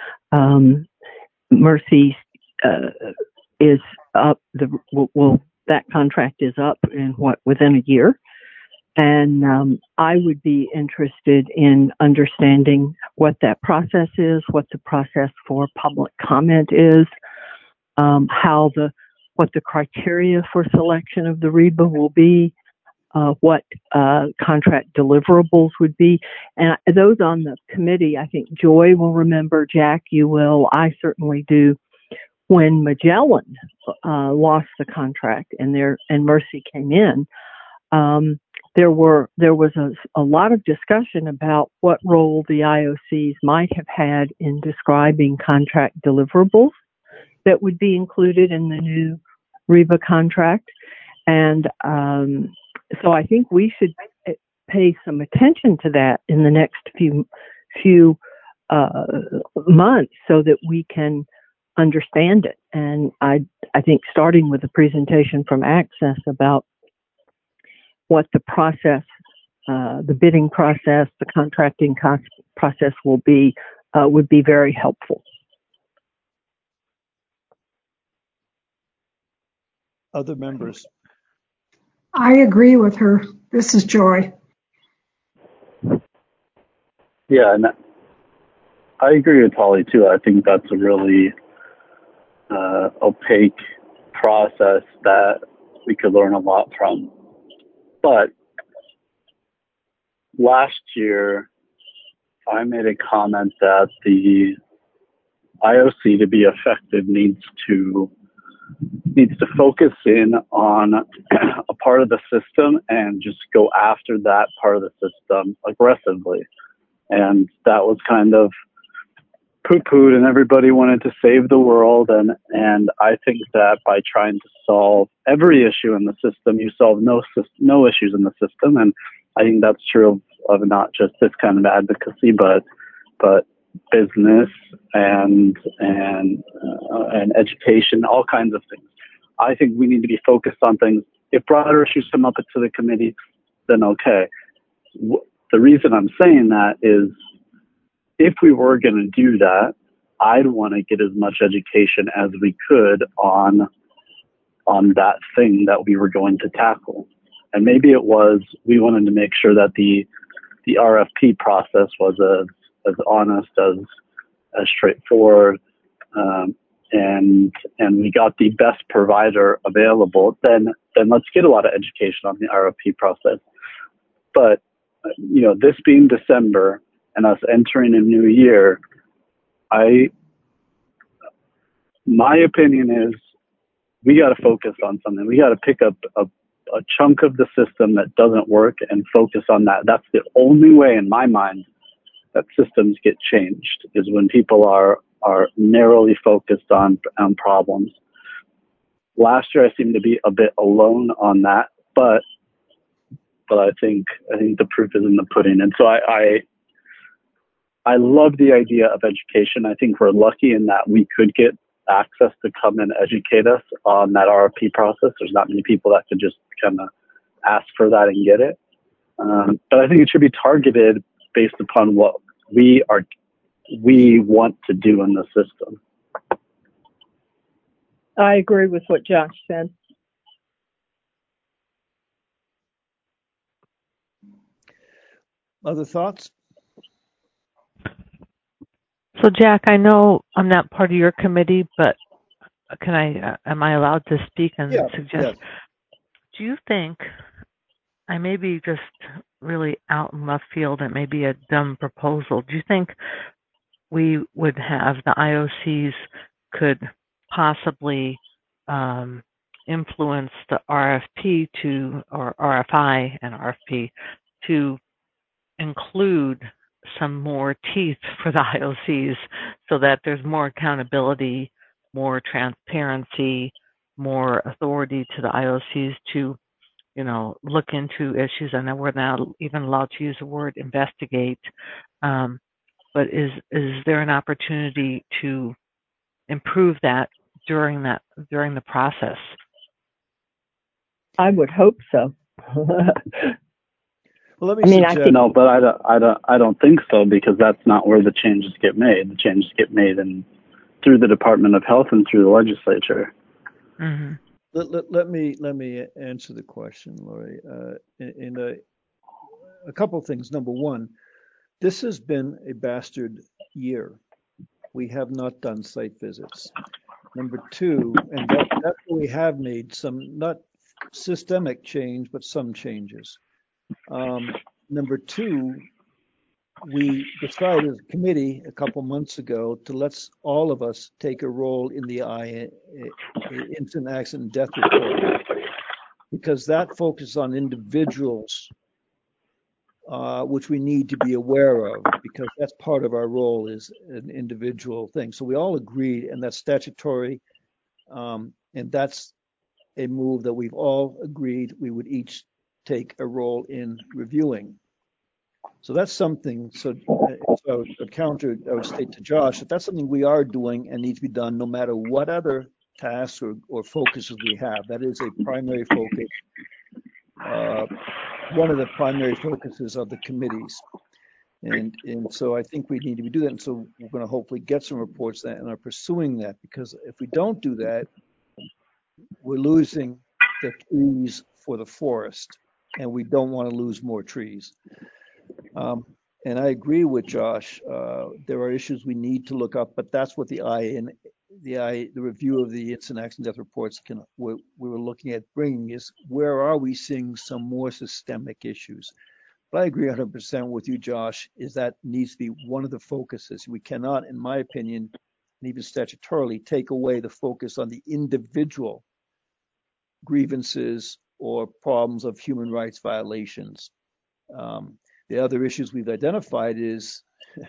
Um, Mercy uh, is up. The will, will that contract is up in what within a year, and um, I would be interested in understanding what that process is, what the process for public comment is, um, how the what the criteria for selection of the R E B A will be, uh, what uh, contract deliverables would be, and those on the committee, I think Joy will remember, Jack, you will, I certainly do. When Magellan uh, lost the contract and there and Mercy came in, um, there were there was a, a lot of discussion about what role the I O Cs might have had in describing contract deliverables that would be included in the new R E B A contract, and um, so I think we should pay some attention to that in the next few few uh, months so that we can understand it. And I I think starting with a presentation from Access about what the process, uh, the bidding process, the contracting co- process will be uh, would be very helpful. Other members? I agree with her. This is Joy. Yeah, and I agree with Holly too. I think that's a really uh, opaque process that we could learn a lot from. But last year, I made a comment that the I O C, to be effective, needs to needs to focus in on a part of the system and just go after that part of the system aggressively. And that was kind of poo-pooed, and everybody wanted to save the world. And, and I think that by trying to solve every issue in the system, you solve no no issues in the system. And I think that's true of, of not just this kind of advocacy, but but business and and uh, and education, all kinds of things. I think we need to be focused on things. If broader issues come up to the committee, then okay. The reason I'm saying that is, if we were going to do that, I'd want to get as much education as we could on on that thing that we were going to tackle. And maybe it was we wanted to make sure that the the R F P process was as as honest, as as straightforward, um, and and we got the best provider available. Then then let's get a lot of education on the R F P process. But you know, this being December and us entering a new year, I my opinion is we got to focus on something. We got to pick up a, a chunk of the system that doesn't work and focus on that. That's the only way, in my mind, that systems get changed, is when people are are narrowly focused on on problems. Last year, I seemed to be a bit alone on that, but but I think I think the proof is in the pudding. And so I, I I love the idea of education. I think we're lucky in that we could get access to come and educate us on that R F P process. There's not many people that could just kind of ask for that and get it. Um, but I think it should be targeted based upon what we are, we want to do in the system. I agree with what Josh said. Other thoughts? So, Jack, I know I'm not part of your committee, but can I? Uh, am I allowed to speak and yeah, suggest? Yeah. Do you think, I may be just really out in left field, it may be a dumb proposal, do you think we would have the I O Cs could possibly um, influence the R F P to, or R F I and R F P to include some more teeth for the I O Cs so that there's more accountability, more transparency, more authority to the I O Cs to, you know, look into issues? I know we're not even allowed to use the word investigate, um, but is is there an opportunity to improve that during that during the process? I would hope so. Well, let me I mean, suggest. I think, no, but I don't, I don't, I don't think so, because that's not where the changes get made. The changes get made in through the Department of Health and through the legislature. Mm-hmm. Let, let, let me let me answer the question, Lori. Uh, in, in a, a couple of things. Number one, this has been a bastard year. We have not done site visits. Number two, and that, that's where we have made some, not systemic change, but some changes. Um, number two, we decided as a committee a couple months ago to let's all of us take a role in the I, Incident Accident Death Report, because that focuses on individuals, uh, which we need to be aware of, because that's part of our role, is an individual thing. So we all agreed, and that's statutory, um, and that's a move that we've all agreed we would each take a role in reviewing. So that's something. So, uh, so I would counter, I would state to Josh that that's something we are doing and needs to be done no matter what other tasks or, or focuses we have. That is a primary focus, uh, one of the primary focuses of the committees. And and so I think we need to do that. And so we're going to hopefully get some reports that and are pursuing that, because if we don't do that, we're losing the trees for the forest, and we don't want to lose more trees. Um, and I agree with Josh. Uh, there are issues we need to look up, but that's what the I and the I the review of the incident accident death reports can we, we were looking at bringing is where are we seeing some more systemic issues. But I agree one hundred percent with you, Josh, is that needs to be one of the focuses. We cannot, in my opinion, and even statutorily, take away the focus on the individual grievances or problems of human rights violations. Um, the other issues we've identified is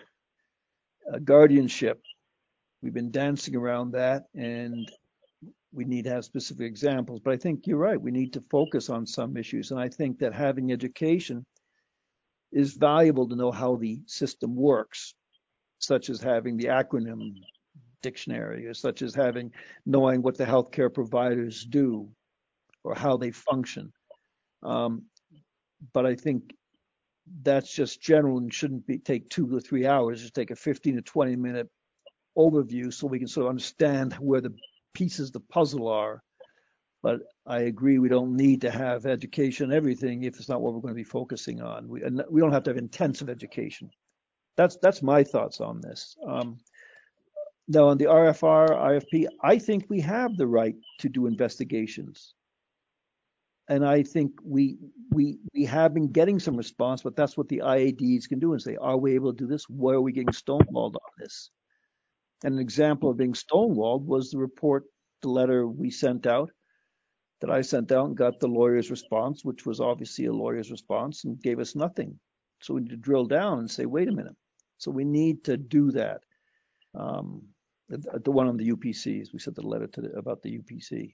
uh, guardianship. We've been dancing around that, and we need to have specific examples. But I think you're right. We need to focus on some issues. And I think that having education is valuable to know how the system works, such as having the acronym dictionary, or such as having knowing what the healthcare providers do or how they function. Um, but I think that's just general and shouldn't be take two to three hours. Just take a fifteen to twenty minute overview so we can sort of understand where the pieces of the puzzle are. But I agree we don't need to have education everything if it's not what we're going to be focusing on. We and we don't have to have intensive education. That's that's my thoughts on this. Um, now on the R F R, I F P, I think we have the right to do investigations. And I think we we we have been getting some response, but that's what the I A Ds can do and say, are we able to do this? Where are we getting stonewalled on this? And an example of being stonewalled was the report, the letter we sent out, that I sent out and got the lawyer's response, which was obviously a lawyer's response and gave us nothing. So we need to drill down and say, wait a minute. So we need to do that. Um, the, the one on the U P Cs, we sent the letter to the, about the U P C.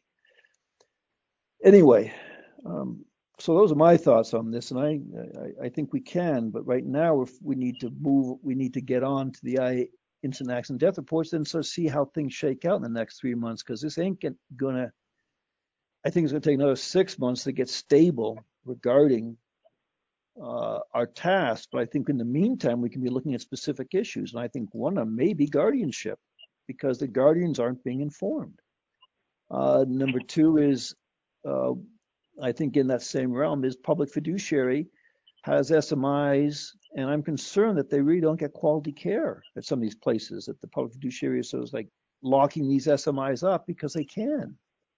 Anyway, um, so those are my thoughts on this, and I, I I think we can. But right now, if we need to move, we need to get on to the I incident accident death reports, and sort of see how things shake out in the next three months, because this ain't get, gonna. I think it's gonna take another six months to get stable regarding uh, our task. But I think in the meantime, we can be looking at specific issues, and I think one of them may be guardianship, because the guardians aren't being informed. Uh, number two is. Uh, I think in that same realm is public fiduciary has S M Is, and I'm concerned that they really don't get quality care at some of these places, that the public fiduciary is sort of like locking these S M Is up because they can.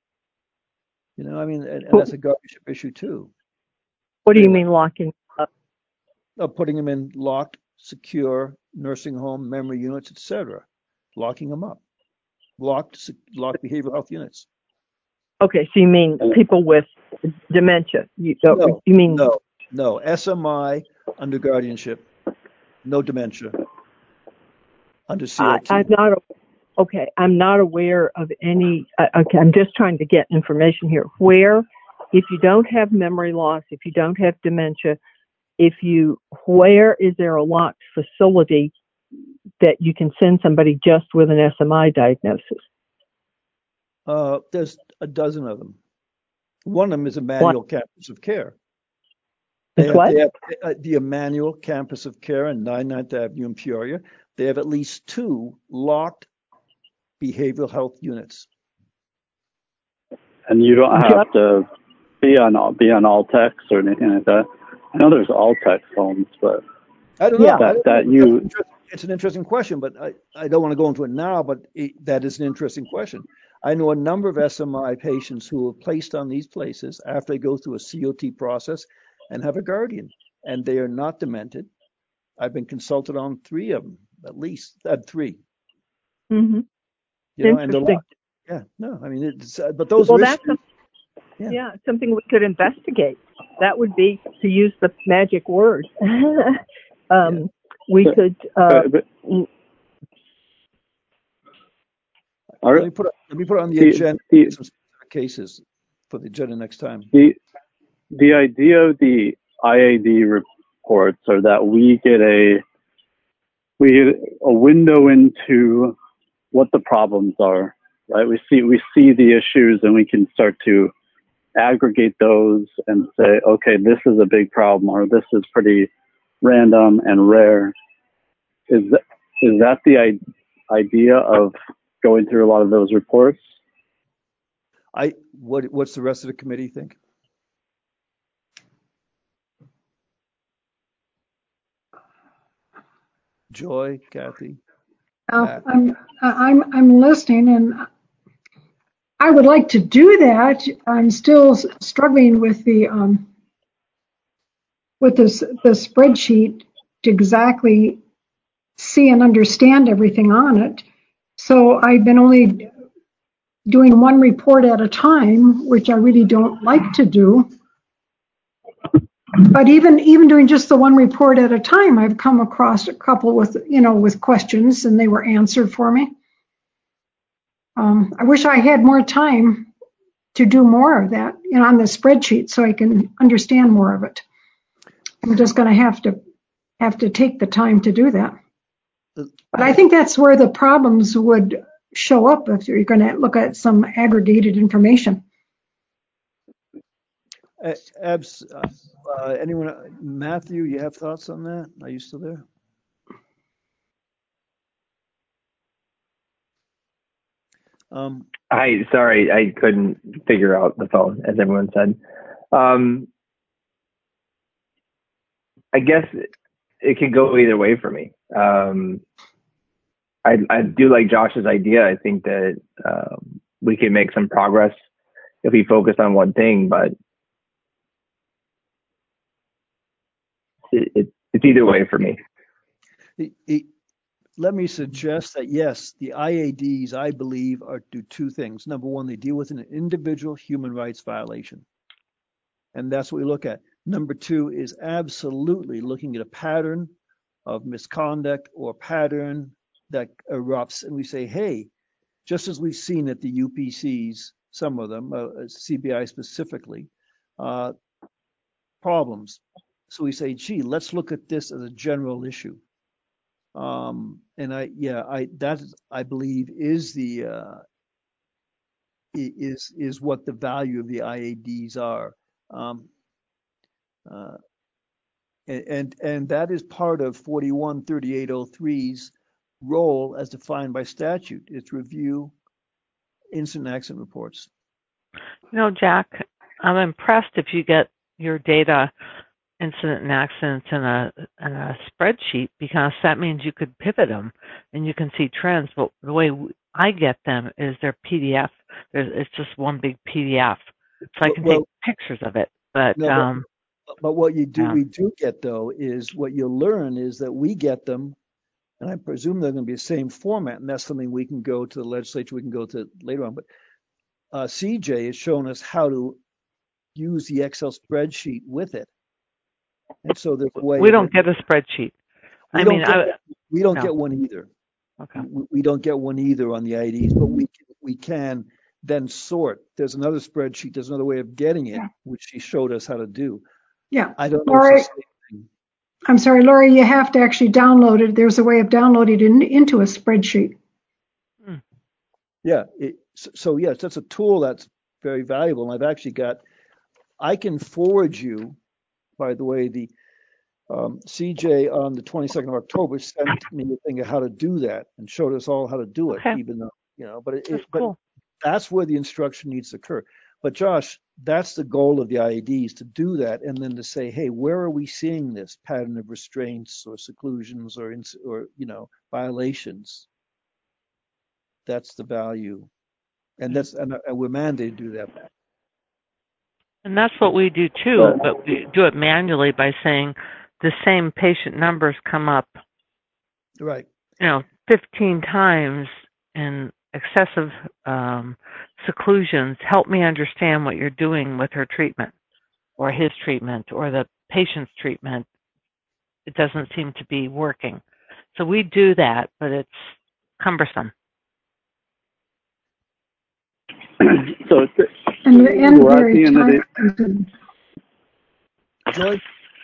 You know, I mean, and, and that's a guardianship issue too. What do anyway, you mean locking up? Uh, putting them in locked, secure nursing home, memory units, et cetera. Locking them up. Locked, locked behavioral health units. Okay, so you mean people with dementia? You, no, you mean no, no. S M I under guardianship, no dementia. Under C O T. I, I'm not okay. I'm not aware of any. Uh, okay, I'm just trying to get information here. Where, if you don't have memory loss, if you don't have dementia, if you, where is there a locked facility that you can send somebody just with an S M I diagnosis? Uh, there's a dozen of them. One of them is Emmanuel what? Campus of Care. They have, what? They have uh, the Emmanuel Campus of Care on ninety-ninth Avenue in Peoria. They have at least two locked behavioral health units. And you don't have to be on all, be on Altex or anything like that. I know there's Altex homes, but I don't know. Yeah, that, don't that know. you. It's an interesting question, but I, I don't want to go into it now. But it, that is an interesting question. I know a number of S M I patients who are placed on these places after they go through a C O T process and have a guardian, and they are not demented. I've been consulted on three of them, at least uh, three. Mm-hmm. You know, Interesting. And yeah, no, I mean, it's, uh, but those well, are that's issues. A, yeah. yeah, something we could investigate. That would be, to use the magic word. um, yeah. We but, could. Uh, but, let me put it, let me put it on the, the agenda. The, some specific cases for the agenda next time. The the idea of the I A D reports are that we get a we get a window into what the problems are, right? We see we see the issues and we can start to aggregate those and say, okay, this is a big problem, or this is pretty random and rare. Is that, is that the I- idea of going through a lot of those reports? I what what's the rest of the committee think? Joy, Kathy, Uh, Matt. I'm I'm I'm listening, and I would like to do that. I'm still struggling with the um, with this the spreadsheet to exactly see and understand everything on it. So I've been only doing one report at a time, which I really don't like to do. But even even doing just the one report at a time, I've come across a couple with you know with questions, and they were answered for me. Um, I wish I had more time to do more of that, you know, on the spreadsheet, so I can understand more of it. I'm just going to have to have to take the time to do that. But I think that's where the problems would show up if you're going to look at some aggregated information. Uh, Abs, uh, uh, anyone, Matthew, you have thoughts on that? Are you still there? Um, Hi, sorry, I couldn't figure out the phone, as everyone said. Um, I guess it could go either way for me. Um, I, I do like Josh's idea. I think that um, we can make some progress if we focus on one thing, but it, it, it's either way for me. it, it, let me suggest that yes, the I A Ds, I believe, are do two things. Number one, they deal with an individual human rights violation, and that's what we look at. Number two is absolutely looking at a pattern of misconduct or pattern that erupts, and we say, hey, just as we've seen at the U P Cs, some of them, uh, C B I specifically, uh, problems. So we say, gee, let's look at this as a general issue. Um, and I, yeah, I that I believe is the uh, is is what the value of the I A Ds are, um, uh, and and that is part of forty-one thirty-eight oh three's role as defined by statute. It's review incident accident reports. You know, Jack, I'm impressed if you get your data, incident and accidents in a, in a spreadsheet, because that means you could pivot them and you can see trends. But the way I get them is they're P D F. There's, it's just one big P D F, so I can Well, take pictures of it. But no, um, but, but what you do, yeah. we do get though, is what you'll learn is that we get them, and I presume they're going to be the same format, and that's something we can go to the legislature, we can go to later on. But uh, C J has shown us how to use the Excel spreadsheet with it, and so there's a way. We of don't it. get a spreadsheet. We I don't mean, get, I, we don't no. get one either. Okay. We, we don't get one either on the I Ds, but we we can then sort. There's another spreadsheet. There's another way of getting it, which she showed us how to do. Yeah. I don't know Lori, if it's the same thing. I'm sorry, Lori, you have to actually download it. There's a way of downloading it in, into a spreadsheet. Hmm. Yeah. It, so, so yes, that's a tool that's very valuable. And I've actually got, I can forward you, by the way, the um, C J on the twenty-second of October sent me a thing of how to do that and showed us all how to do it, Okay. even though, you know, but it, That's it but cool. that's where the instruction needs to occur. But Josh, that's the goal of the I A Ds, to do that and then to say, hey, where are we seeing this pattern of restraints or seclusions or, ins- or you know, violations? That's the value. And that's and, and we're mandated to do that. And that's what we do too, but we do it manually by saying the same patient numbers come up, Right. you know, fifteen times in excessive um, seclusions. Help me understand what you're doing with her treatment or his treatment or the patient's treatment. It doesn't seem to be working. So we do that, but it's cumbersome. So it's, And, and we're at very the end of the time. Joy?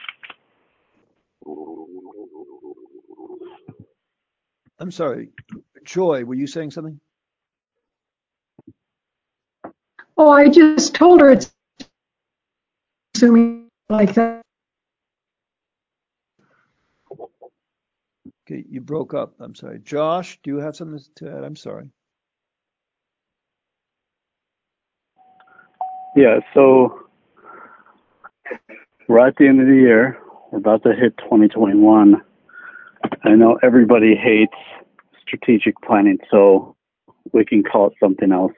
I'm sorry. Joy, were you saying something? Oh, I just told her it's assuming like that. Okay, you broke up. I'm sorry. Josh, do you have something to add? I'm sorry. Yeah, so we're at the end of the year. We're about to hit twenty twenty-one. I know everybody hates strategic planning, so we can call it something else.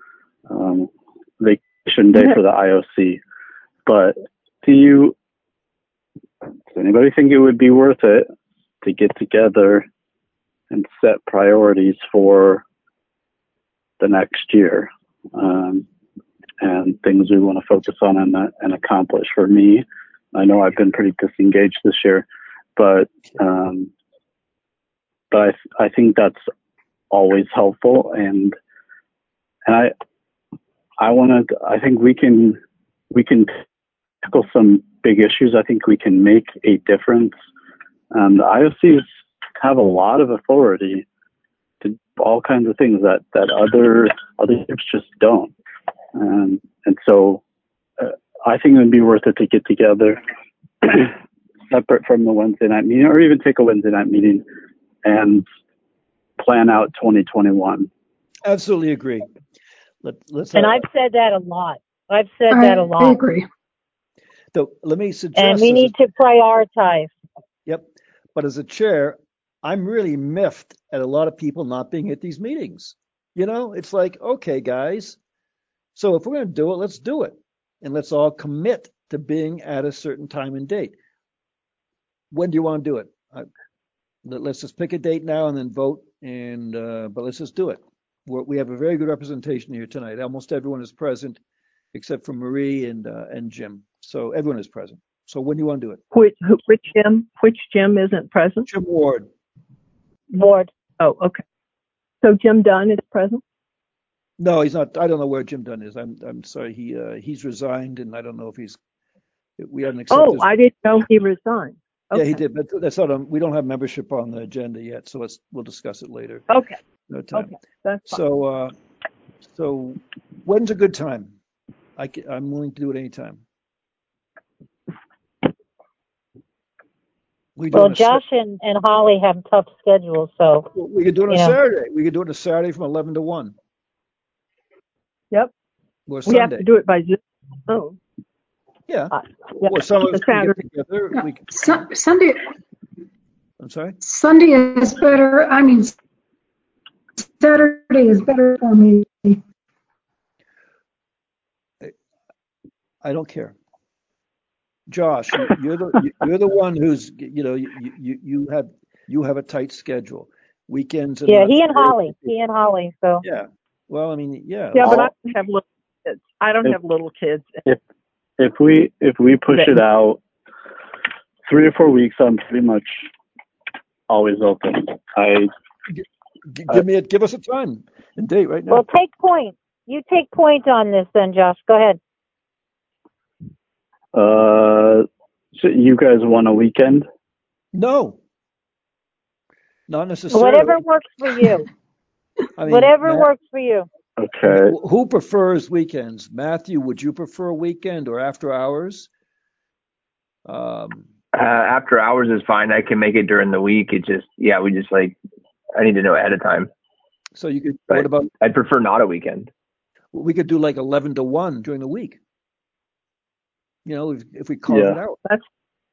Um, vacation day for the I O C. But do you, does anybody think it would be worth it to get together and set priorities for the next year, um, and things we want to focus on and, and accomplish? For me, I know I've been pretty disengaged this year, but um, but I I think that's always helpful, and and I I want to I think we can we can tackle some big issues. I think we can make a difference. Um, the I O Cs have a lot of authority to do all kinds of things that that other other groups just don't, um, and so uh, I think it would be worth it to get together, separate from the Wednesday night meeting, or even take a Wednesday night meeting and plan out twenty twenty-one. Absolutely agree. Let, let's. And have, I've said that a lot. I've said I, that a lot. I agree. So let me suggest. And we need a, to prioritize. Yep. But as a chair, I'm really miffed at a lot of people not being at these meetings. You know, it's like, okay, guys, so if we're going to do it, let's do it. And let's all commit to being at a certain time and date. When do you want to do it? I, let's just pick a date now and then vote. And uh, but let's just do it. We're, we have a very good representation here tonight. Almost everyone is present, except for Marie and uh, and Jim. So everyone is present. So when do you want to do it? Which which Jim? Which Jim isn't present? Jim Ward. Ward. Oh, okay. So Jim Dunn is present? No, he's not. I don't know where Jim Dunn is. I'm I'm sorry. He uh, he's resigned, and I don't know if he's. We haven't accepted. Oh, his... I didn't know he resigned. Okay. Yeah, he did, but that's not. A, we don't have membership on the agenda yet, so let's we'll discuss it later. Okay. No time. Okay. That's fine. So uh, so when's a good time? I can, I'm willing to do it anytime. We well, Josh and, and Holly have tough schedules, so we could do it on know. Saturday. We could do it on a Saturday from eleven to one. Yep. Or we Sunday. have to do it by Zoom. Oh. Yeah. Uh, yeah. Or some of us can get together. Yeah. We can... Su- Sunday. I'm sorry. Sunday is better. I mean, Saturday is better for me. I don't care. Josh, you're the you're the one who's you know you you, you have you have a tight schedule. Weekends are yeah, not he and fair. Holly, he and Holly. So yeah. Well, I mean, yeah. Yeah, but All, I don't have little kids. I don't if, have little kids. If if we if we push it out three or four weeks, I'm pretty much always open. I G- give me a give us a time and date right now. well, take point. You take point on this, then, Josh. Go ahead. Uh, so you guys want a weekend? No, not necessarily. Whatever works for you. I mean, Whatever Matt, works for you. Okay. Who prefers weekends? Matthew, would you prefer a weekend or after hours? Um, uh, after hours is fine. I can make it during the week. It just, yeah, we just like, I need to know ahead of time. So you could. But what about? I'd prefer not a weekend. We could do like eleven to one during the week. You know, if, if we carve Yeah. it out. That's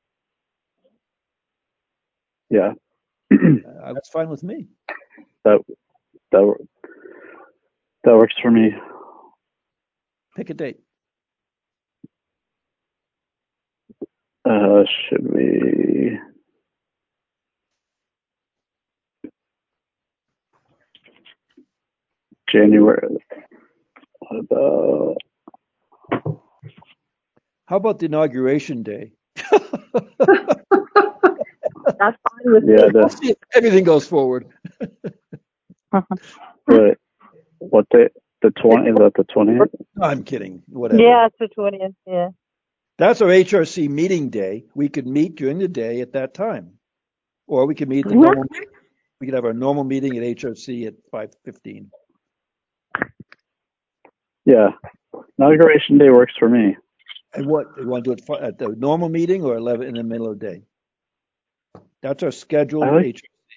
Yeah. uh, that's fine with me. That that that works for me. Pick a date. Uh, should we? January. What about? How about the inauguration day? that's fine with Yeah. me. The, Everything goes forward. Wait, what day? The twenty? Is that the twentieth? No, I'm kidding. Whatever. Yeah, it's the twentieth. Yeah. That's our H R C meeting day. We could meet during the day at that time, or we could meet the What? normal. We could have our normal meeting at H R C at five fifteen. Yeah. Inauguration day works for me. And what you want to do it at the normal meeting or eleven in the middle of the day? That's our scheduled I like, H R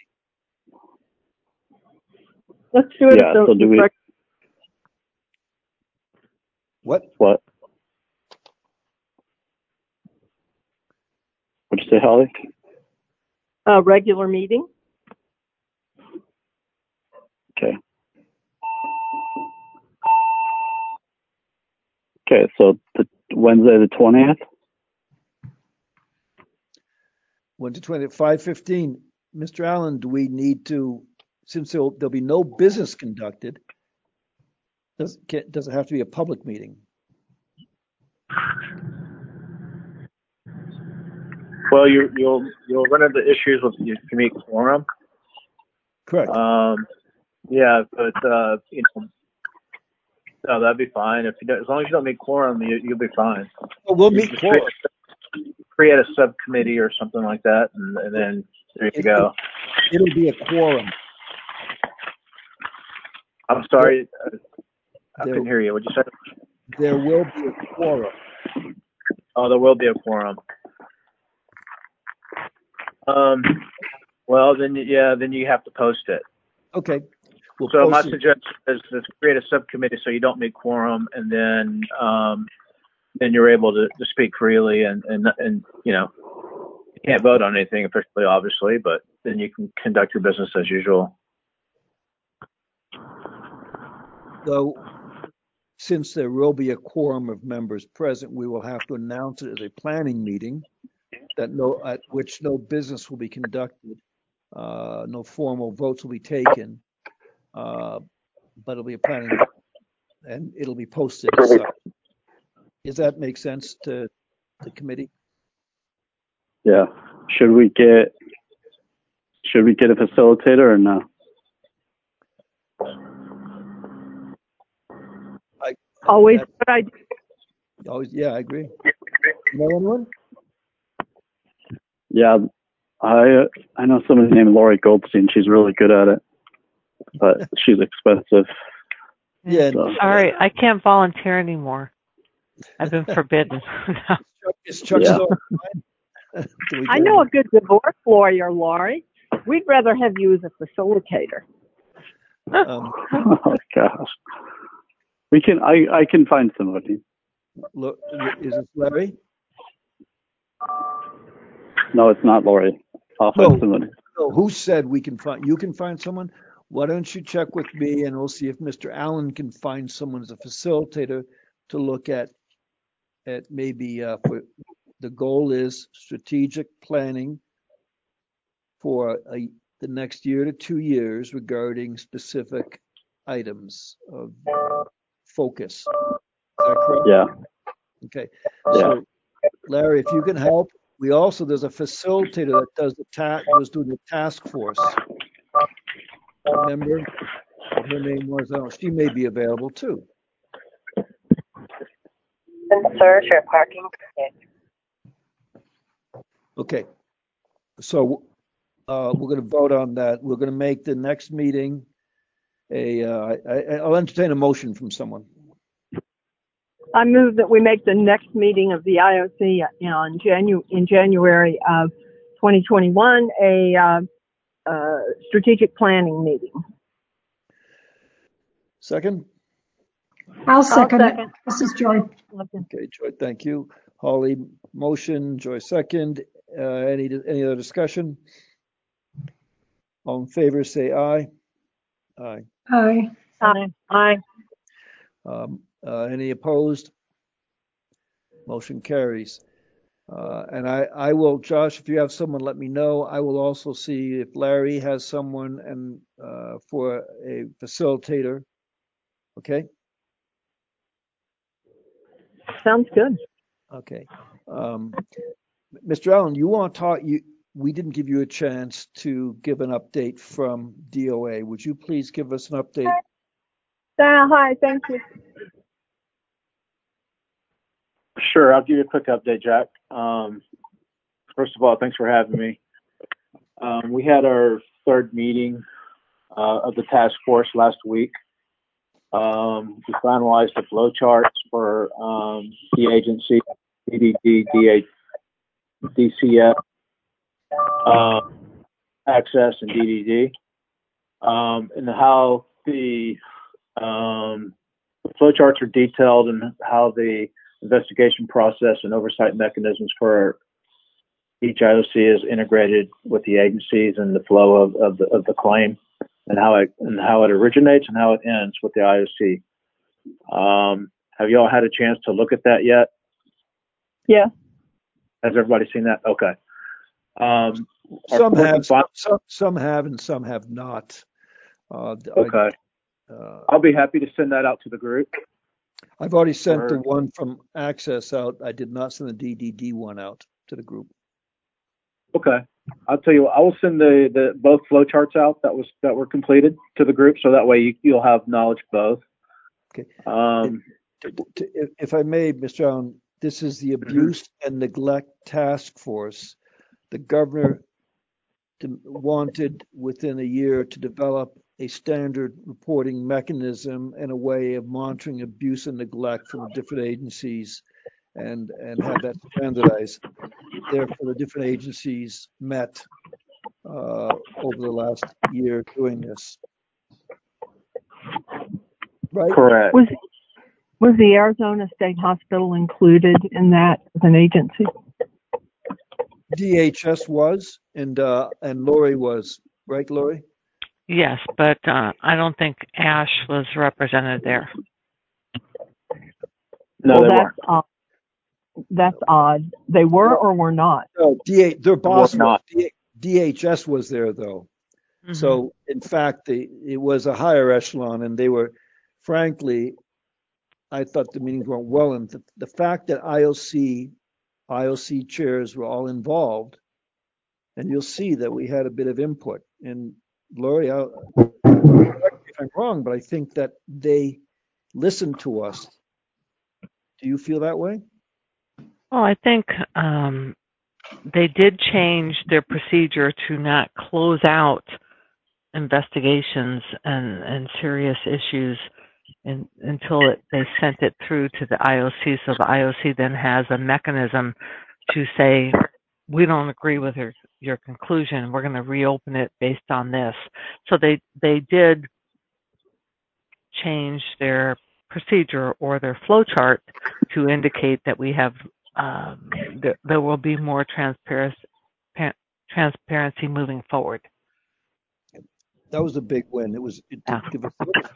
Let's do it. Yeah, at the, so do we- What? What? What'd you say, Holly? uh, regular meeting. Okay. Okay, so the Wednesday the twentieth? Wednesday twenty, five fifteen. Mister Allen, do we need to, since there'll, there'll be no business conducted, does, can, does it have to be a public meeting? Well, you, you'll you'll run into issues with your committee quorum. Correct. Um, yeah, but uh, you know, no, that'd be fine. If you don't, as long as you don't make quorum, you, you'll be fine. Oh, we'll You meet just quorum. Create, create a subcommittee or something like that, and, and then there you It, go. it, it'll be a quorum. I'm sorry, uh, I There, couldn't hear you. What'd you say? there will be a quorum. Oh, there will be a quorum. Um, well, then yeah, then you have to post it. Okay. We'll so my post it. suggestion is to create a subcommittee so you don't make quorum, and then um, then you're able to, to speak freely, and, and and you know you can't vote on anything officially, obviously, but then you can conduct your business as usual. So, since there will be a quorum of members present, we will have to announce it as a planning meeting that no, at which no business will be conducted, uh, no formal votes will be taken, uh, but it'll be a planning meeting, and it'll be posted as such. Does that make sense to the committee? Yeah. Should we get should we get a facilitator or no? I, Always that, good idea. always, yeah, I agree. You know anyone? Yeah, I I know somebody named Lori Goldstein. She's really good at it, but she's expensive. Yeah. So. Sorry, I can't volunteer anymore. I've been forbidden. Is Chuck Yeah. still I know a good divorce lawyer, Laurie. We'd rather have you as a facilitator. Um, oh gosh, we can. I I can find somebody. Look, is it Larry? No, it's not Lori. I'll find No. somebody. So who said we can find? You can find someone. Why don't you check with me, and we'll see if Mister Allen can find someone as a facilitator to look at. At maybe uh, for the goal is strategic planning for a, the next year to two years regarding specific items of focus. Is that correct? Yeah. Okay. Yeah. So, Larry, if you can help, we also there's a facilitator that does the task was doing the task force. Remember what her name was? Oh, she may be available too. Sir, share parking. Okay. So uh, we're going to vote on that. We're going to make the next meeting a. Uh, I, I'll entertain a motion from someone. I move that we make the next meeting of the I O C on Janu- in January of twenty twenty-one a uh, uh, strategic planning meeting. Second? I'll second, I'll second. it. This is Joy. Okay, Joy, thank you. Holly, motion. Joy, second. Uh, any any other discussion? All in favor, say aye. Aye. Aye. Aye. Aye. Um, uh, any opposed? Motion carries. Uh, and I, I will, Josh, if you have someone, let me know. I will also see if Larry has someone and uh, for a facilitator. Okay. Sounds good. Okay. Um, Mister Allen, you want to talk? You we didn't give you a chance to give an update from D O A. Would you please give us an update? Uh, hi, thank you. Sure, I'll give you a quick update, Jack. Um, first of all, thanks for having me. Um, we had our third meeting uh, of the task force last week. Um, we finalized the flow charts for um, the agency, D D D, D C F, uh, Access, and D D D, um, and how the um, the flowcharts are detailed and how the investigation process and oversight mechanisms for each I O C is integrated with the agencies and the flow of, of the of the claim and how it and how it originates and how it ends with the I O C. Um, have you all had a chance to look at that yet? Yeah. Has everybody seen that? Okay. Um, some have, some, some, some have, and some have not. Uh, okay. I, uh, I'll be happy to send that out to the group. I've already sent or, the one from Access out. I did not send the D D D one out to the group. Okay. I'll tell you what, I will send the, the both flowcharts out that was that were completed to the group, so that way you, you'll have knowledge of both. Okay. Um, if, if I may, Mister Allen, this is the Abuse mm-hmm. and Neglect Task Force. The governor wanted within a year to develop a standard reporting mechanism and a way of monitoring abuse and neglect from different agencies and, and have that standardized. Therefore, the different agencies met uh, over the last year doing this. Right? Correct. Was, was the Arizona State Hospital included in that as an agency? D H S was, and uh, and Lori was, right, Lori? Yes, but uh, I don't think Ash was represented there. No, well, they that's weren't. Odd. That's odd. They were or were not? No, D- their boss was not. D- DHS was there, though. Mm-hmm. So, in fact, the, it was a higher echelon, and they were, frankly, I thought the meetings went well. And the, the fact that I O C I O C chairs were all involved, and you'll see that we had a bit of input. And Lori, I'll, if I'm wrong, but I think that they listened to us. Do you feel that way? Well, I think um, they did change their procedure to not close out investigations and, and serious issues in, until it, they sent it through to the I O C. So the I O C then has a mechanism to say, we don't agree with your, your conclusion. We're going to reopen it based on this. So they, they did change their procedure or their flow chart to indicate that we have um, there, there will be more transparency transparency moving forward. That was a big win. It was it did give us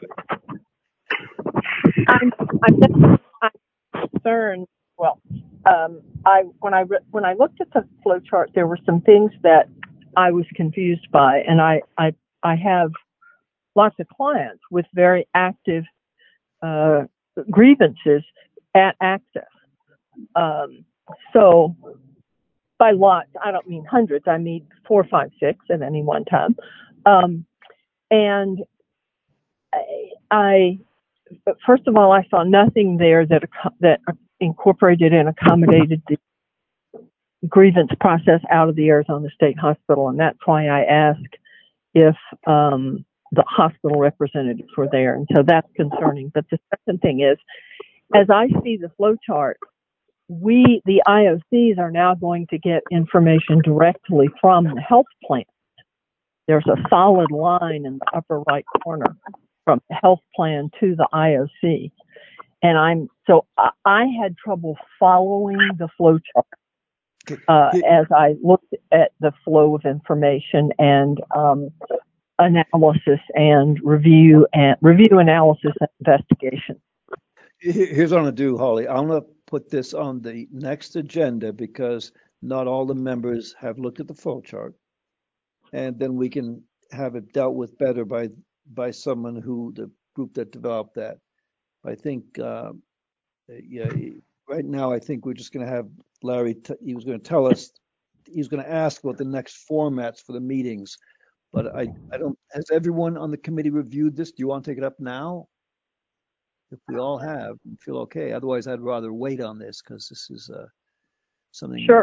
I'm, I'm, I'm concerned. Well, um, I when I re- when I looked at the flow chart, there were some things that I was confused by, and I I, I have lots of clients with very active uh, grievances at Access. Um, so by lots, I don't mean hundreds. I mean four, five, six at any one time. Um, and I, I, first of all, I saw nothing there that that incorporated and accommodated the grievance process out of the Arizona State Hospital, and that's why I asked if um, the hospital representatives were there, and so that's concerning. But the second thing is, as I see the flow chart, we, the I O Cs, are now going to get information directly from the health plan. There's a solid line in the upper right corner from the health plan to the I O C. And I'm, so I, I had trouble following the flow chart uh, as I looked at the flow of information and um, analysis and review and review analysis and investigation. Here's what I'm going to do, Holly. I'm going to put this on the next agenda because not all the members have looked at the flow chart. And then we can have it dealt with better by by someone who, the group that developed that. I think, uh, yeah, right now I think we're just going to have Larry, t- he was going to tell us, he was going to ask about the next formats for the meetings. But I, I don't, has everyone on the committee reviewed this? Do you want to take it up now? If we all have, we feel okay. Otherwise, I'd rather wait on this because this is uh, something. Sure.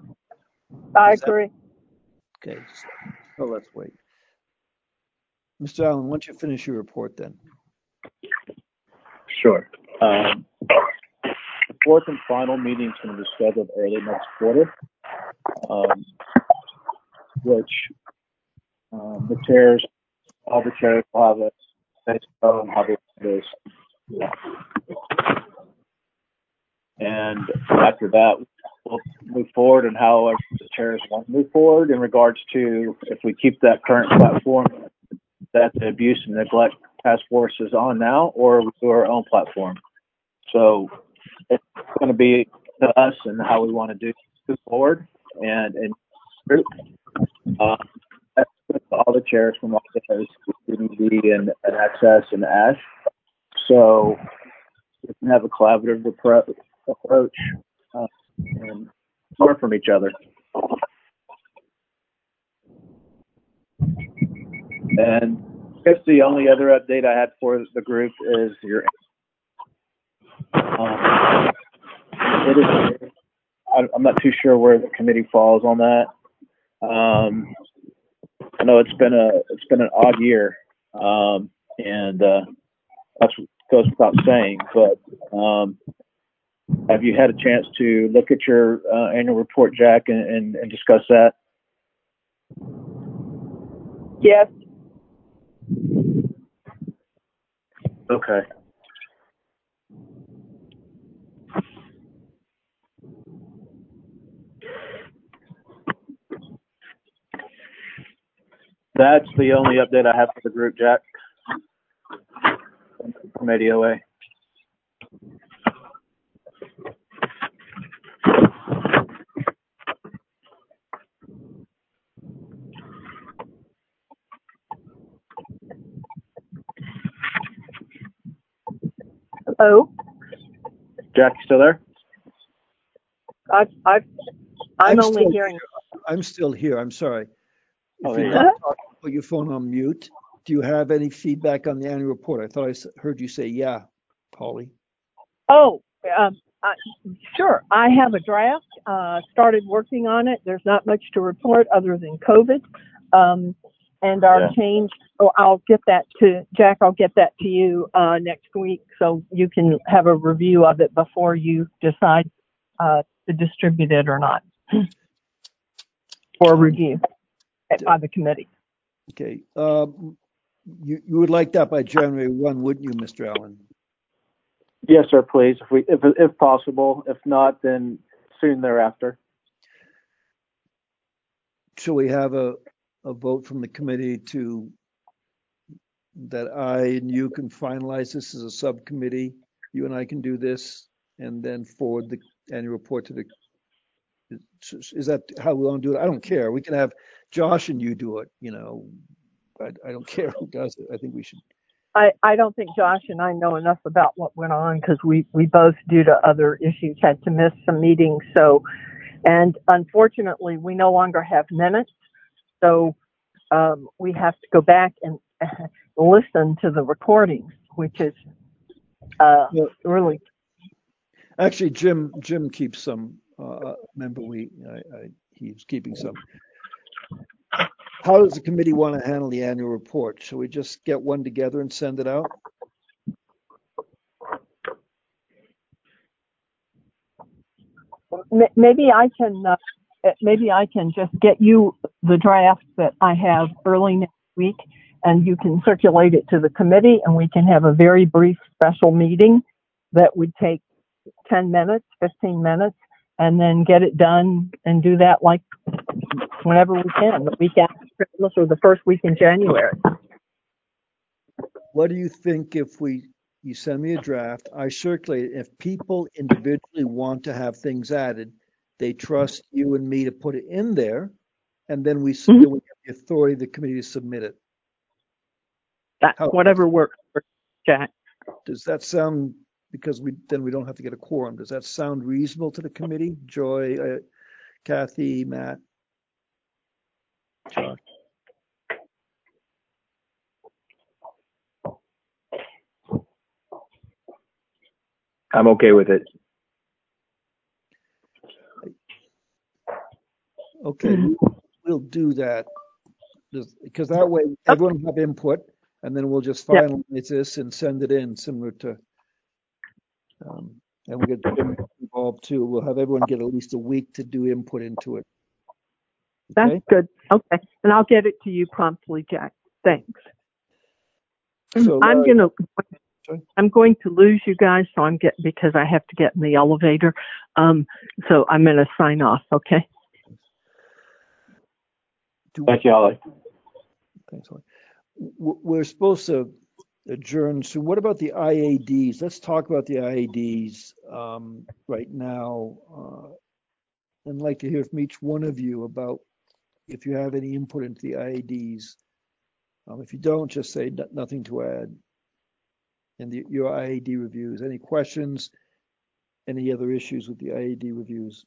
I agree. That, okay. So let's wait. Mister Allen, why don't you finish your report then? Sure. Um, the fourth and final meeting is going to be scheduled early next quarter, um, which um, the chairs, all the chairs will have a they tell them how it is. And after that, we'll move forward and how the chairs want to move forward in regards to if we keep that current platform that the abuse and neglect task force is on now, or we do our own platform. So it's going to be to us and how we want to do move forward. And and uh, that's with all the chairs from all the C D D and, and Access and Ash. So we can have a collaborative approach. approach uh, and learn from each other. And I guess the only other update I had for the group is your. Um, it is. I'm not too sure where the committee falls on that. Um, I know it's been a it's been an odd year, um, and uh, that goes without saying. But um, have you had a chance to look at your uh, annual report, Jack, and, and, and discuss that? Yes. Okay. That's the only update I have for the group, Jack, from A D O A. Hello? Jack, you still there? I've, I've, I'm, I'm only still hearing. Here. I'm still here. I'm sorry. If Oh, you're yeah. not talking, put your phone on mute. Do you have any feedback on the annual report? I thought I s- heard you say yeah, Polly. Oh, um, I, sure. I have a draft. Uh, started working on it. There's not much to report other than COVID. Um, and our Yeah. change. Oh, I'll get that to Jack. I'll get that to you uh, next week, so you can have a review of it before you decide uh, to distribute it or not for review by the committee. Okay. Um, you you would like that by January first, wouldn't you, Mister Allen? Yes, sir. Please, if we if if possible. If not, then soon thereafter. Shall we have a, a vote from the committee to that I and you can finalize this as a subcommittee? You and I can do this and then forward the annual report to the. Is that how we want to do it? I don't care. We can have Josh and you do it. You know, I, I don't care who does it. I think we should. I, I don't think Josh and I know enough about what went on because we, we both, due to other issues, had to miss some meetings. So, and unfortunately, we no longer have minutes. So um, we have to go back and uh, listen to the recordings, which is uh, Well, really. Actually, Jim Jim keeps some. Uh, remember, we I, I, he's keeping some. How does the committee want to handle the annual report? Shall we just get one together and send it out? Maybe I can. Uh, maybe I can just get you the draft that I have early next week, and you can circulate it to the committee, and we can have a very brief special meeting that would take ten minutes, fifteen minutes, and then get it done and do that like whenever we can, the week after Christmas or the first week in January. What do you think if we, you send me a draft, I circulate it. If people individually want to have things added, they trust you and me to put it in there, and then we, mm-hmm. then we have the authority of the committee to submit it. That, whatever works for Jack. Does that sound, because we then we don't have to get a quorum, does that sound reasonable to the committee? Joy, uh, Kathy, Matt, Josh? I'm okay with it. Okay, we'll do that because that way everyone will have input, and then we'll just finalize yep. this and send it in, similar to, um, and we get involved too. We'll have everyone get at least a week to do input into it. Okay? That's good. Okay, and I'll get it to you promptly, Jack. Thanks. So, I'm Laurie, gonna sorry? I'm going to lose you guys, so I'm get because I have to get in the elevator. Um, so I'm gonna sign off. Okay. Do- Thank you, Holly. Thanks, Holly. W- We're supposed to adjourn soon. What about the I A Ds? Let's talk about the I A Ds um, right now. Uh, I'd like to hear from each one of you about if you have any input into the I A Ds. Um, if you don't, just say n- nothing to add. And the, your I A D reviews. Any questions? Any other issues with the I A D reviews?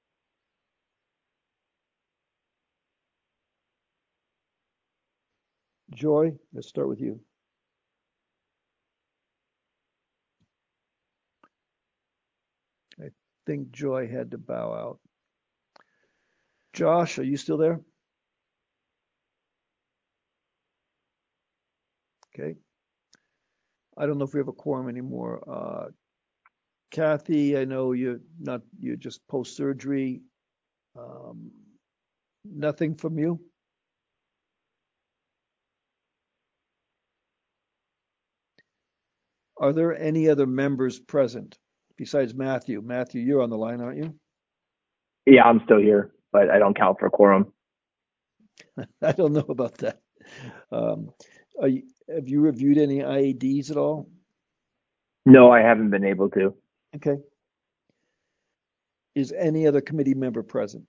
Joy, let's start with you. I think Joy had to bow out. Josh, are you still there? Okay. I don't know if we have a quorum anymore. Uh, Kathy, I know you're not, you're just post-surgery. Um, nothing from you? Are there any other members present besides Matthew? Matthew, you're on the line, aren't you? Yeah, I'm still here, but I don't count for quorum. I don't know about that. Um, are you, have you reviewed any I A Ds at all? No, I haven't been able to. Okay. Is any other committee member present?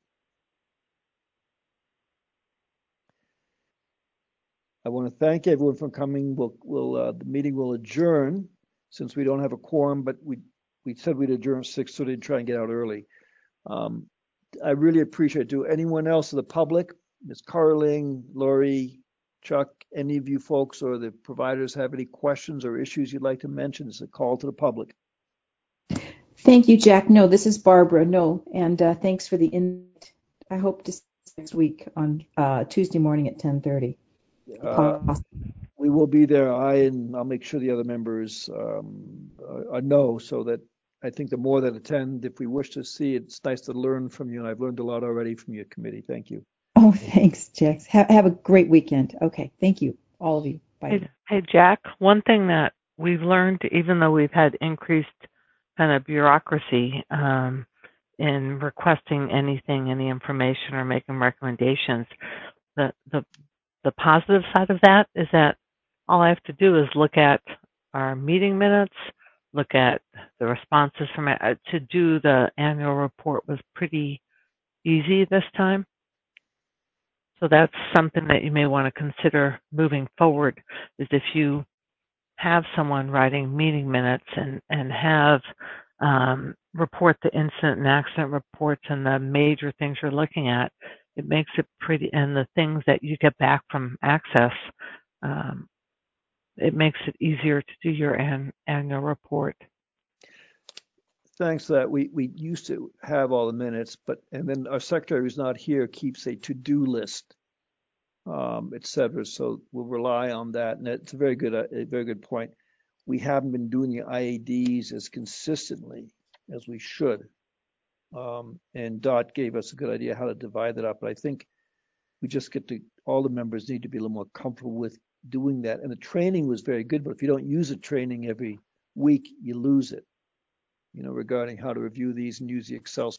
I want to thank everyone for coming. We'll, we'll uh, the meeting will adjourn since we don't have a quorum, but we we said we'd adjourn at six, so they'd try and get out early. Um, I really appreciate it. Do anyone else in the public, Miz Carling, Lori, Chuck, any of you folks or the providers have any questions or issues you'd like to mention? It's a call to the public. Thank you, Jack. No, this is Barbara. No, and uh, thanks for the invite. I hope to see you next week on uh, Tuesday morning at ten thirty. Uh, we will be there. I and I'll make sure the other members um, uh, know so that I think the more that attend, if we wish to see it, it's nice to learn from you. And I've learned a lot already from your committee. Thank you. Oh, thanks, Jack. Ha- have a great weekend. Okay, thank you, all of you. Bye. Hey, hey, Jack, one thing that we've learned, even though we've had increased kind of bureaucracy um, in requesting anything, any information, or making recommendations, the, the the positive side of that is that all I have to do is look at our meeting minutes, look at the responses from it. Uh, to do the annual report was pretty easy this time. So that's something that you may want to consider moving forward, is if you have someone writing meeting minutes and, and have um, report the incident and accident reports and the major things you're looking at, it makes it pretty, and the things that you get back from Access, um, it makes it easier to do your an, annual report. Thanks for that. We we used to have all the minutes, but and then our secretary who's not here keeps a to-do list, um, et cetera. So we'll rely on that, and it's a very good a very good point. We haven't been doing the I A Ds as consistently as we should, um, and Dot gave us a good idea how to divide that up. But I think we just get to all the members need to be a little more comfortable with doing that. And the training was very good, but if you don't use the training every week, you lose it. You know, regarding how to review these and use the Excel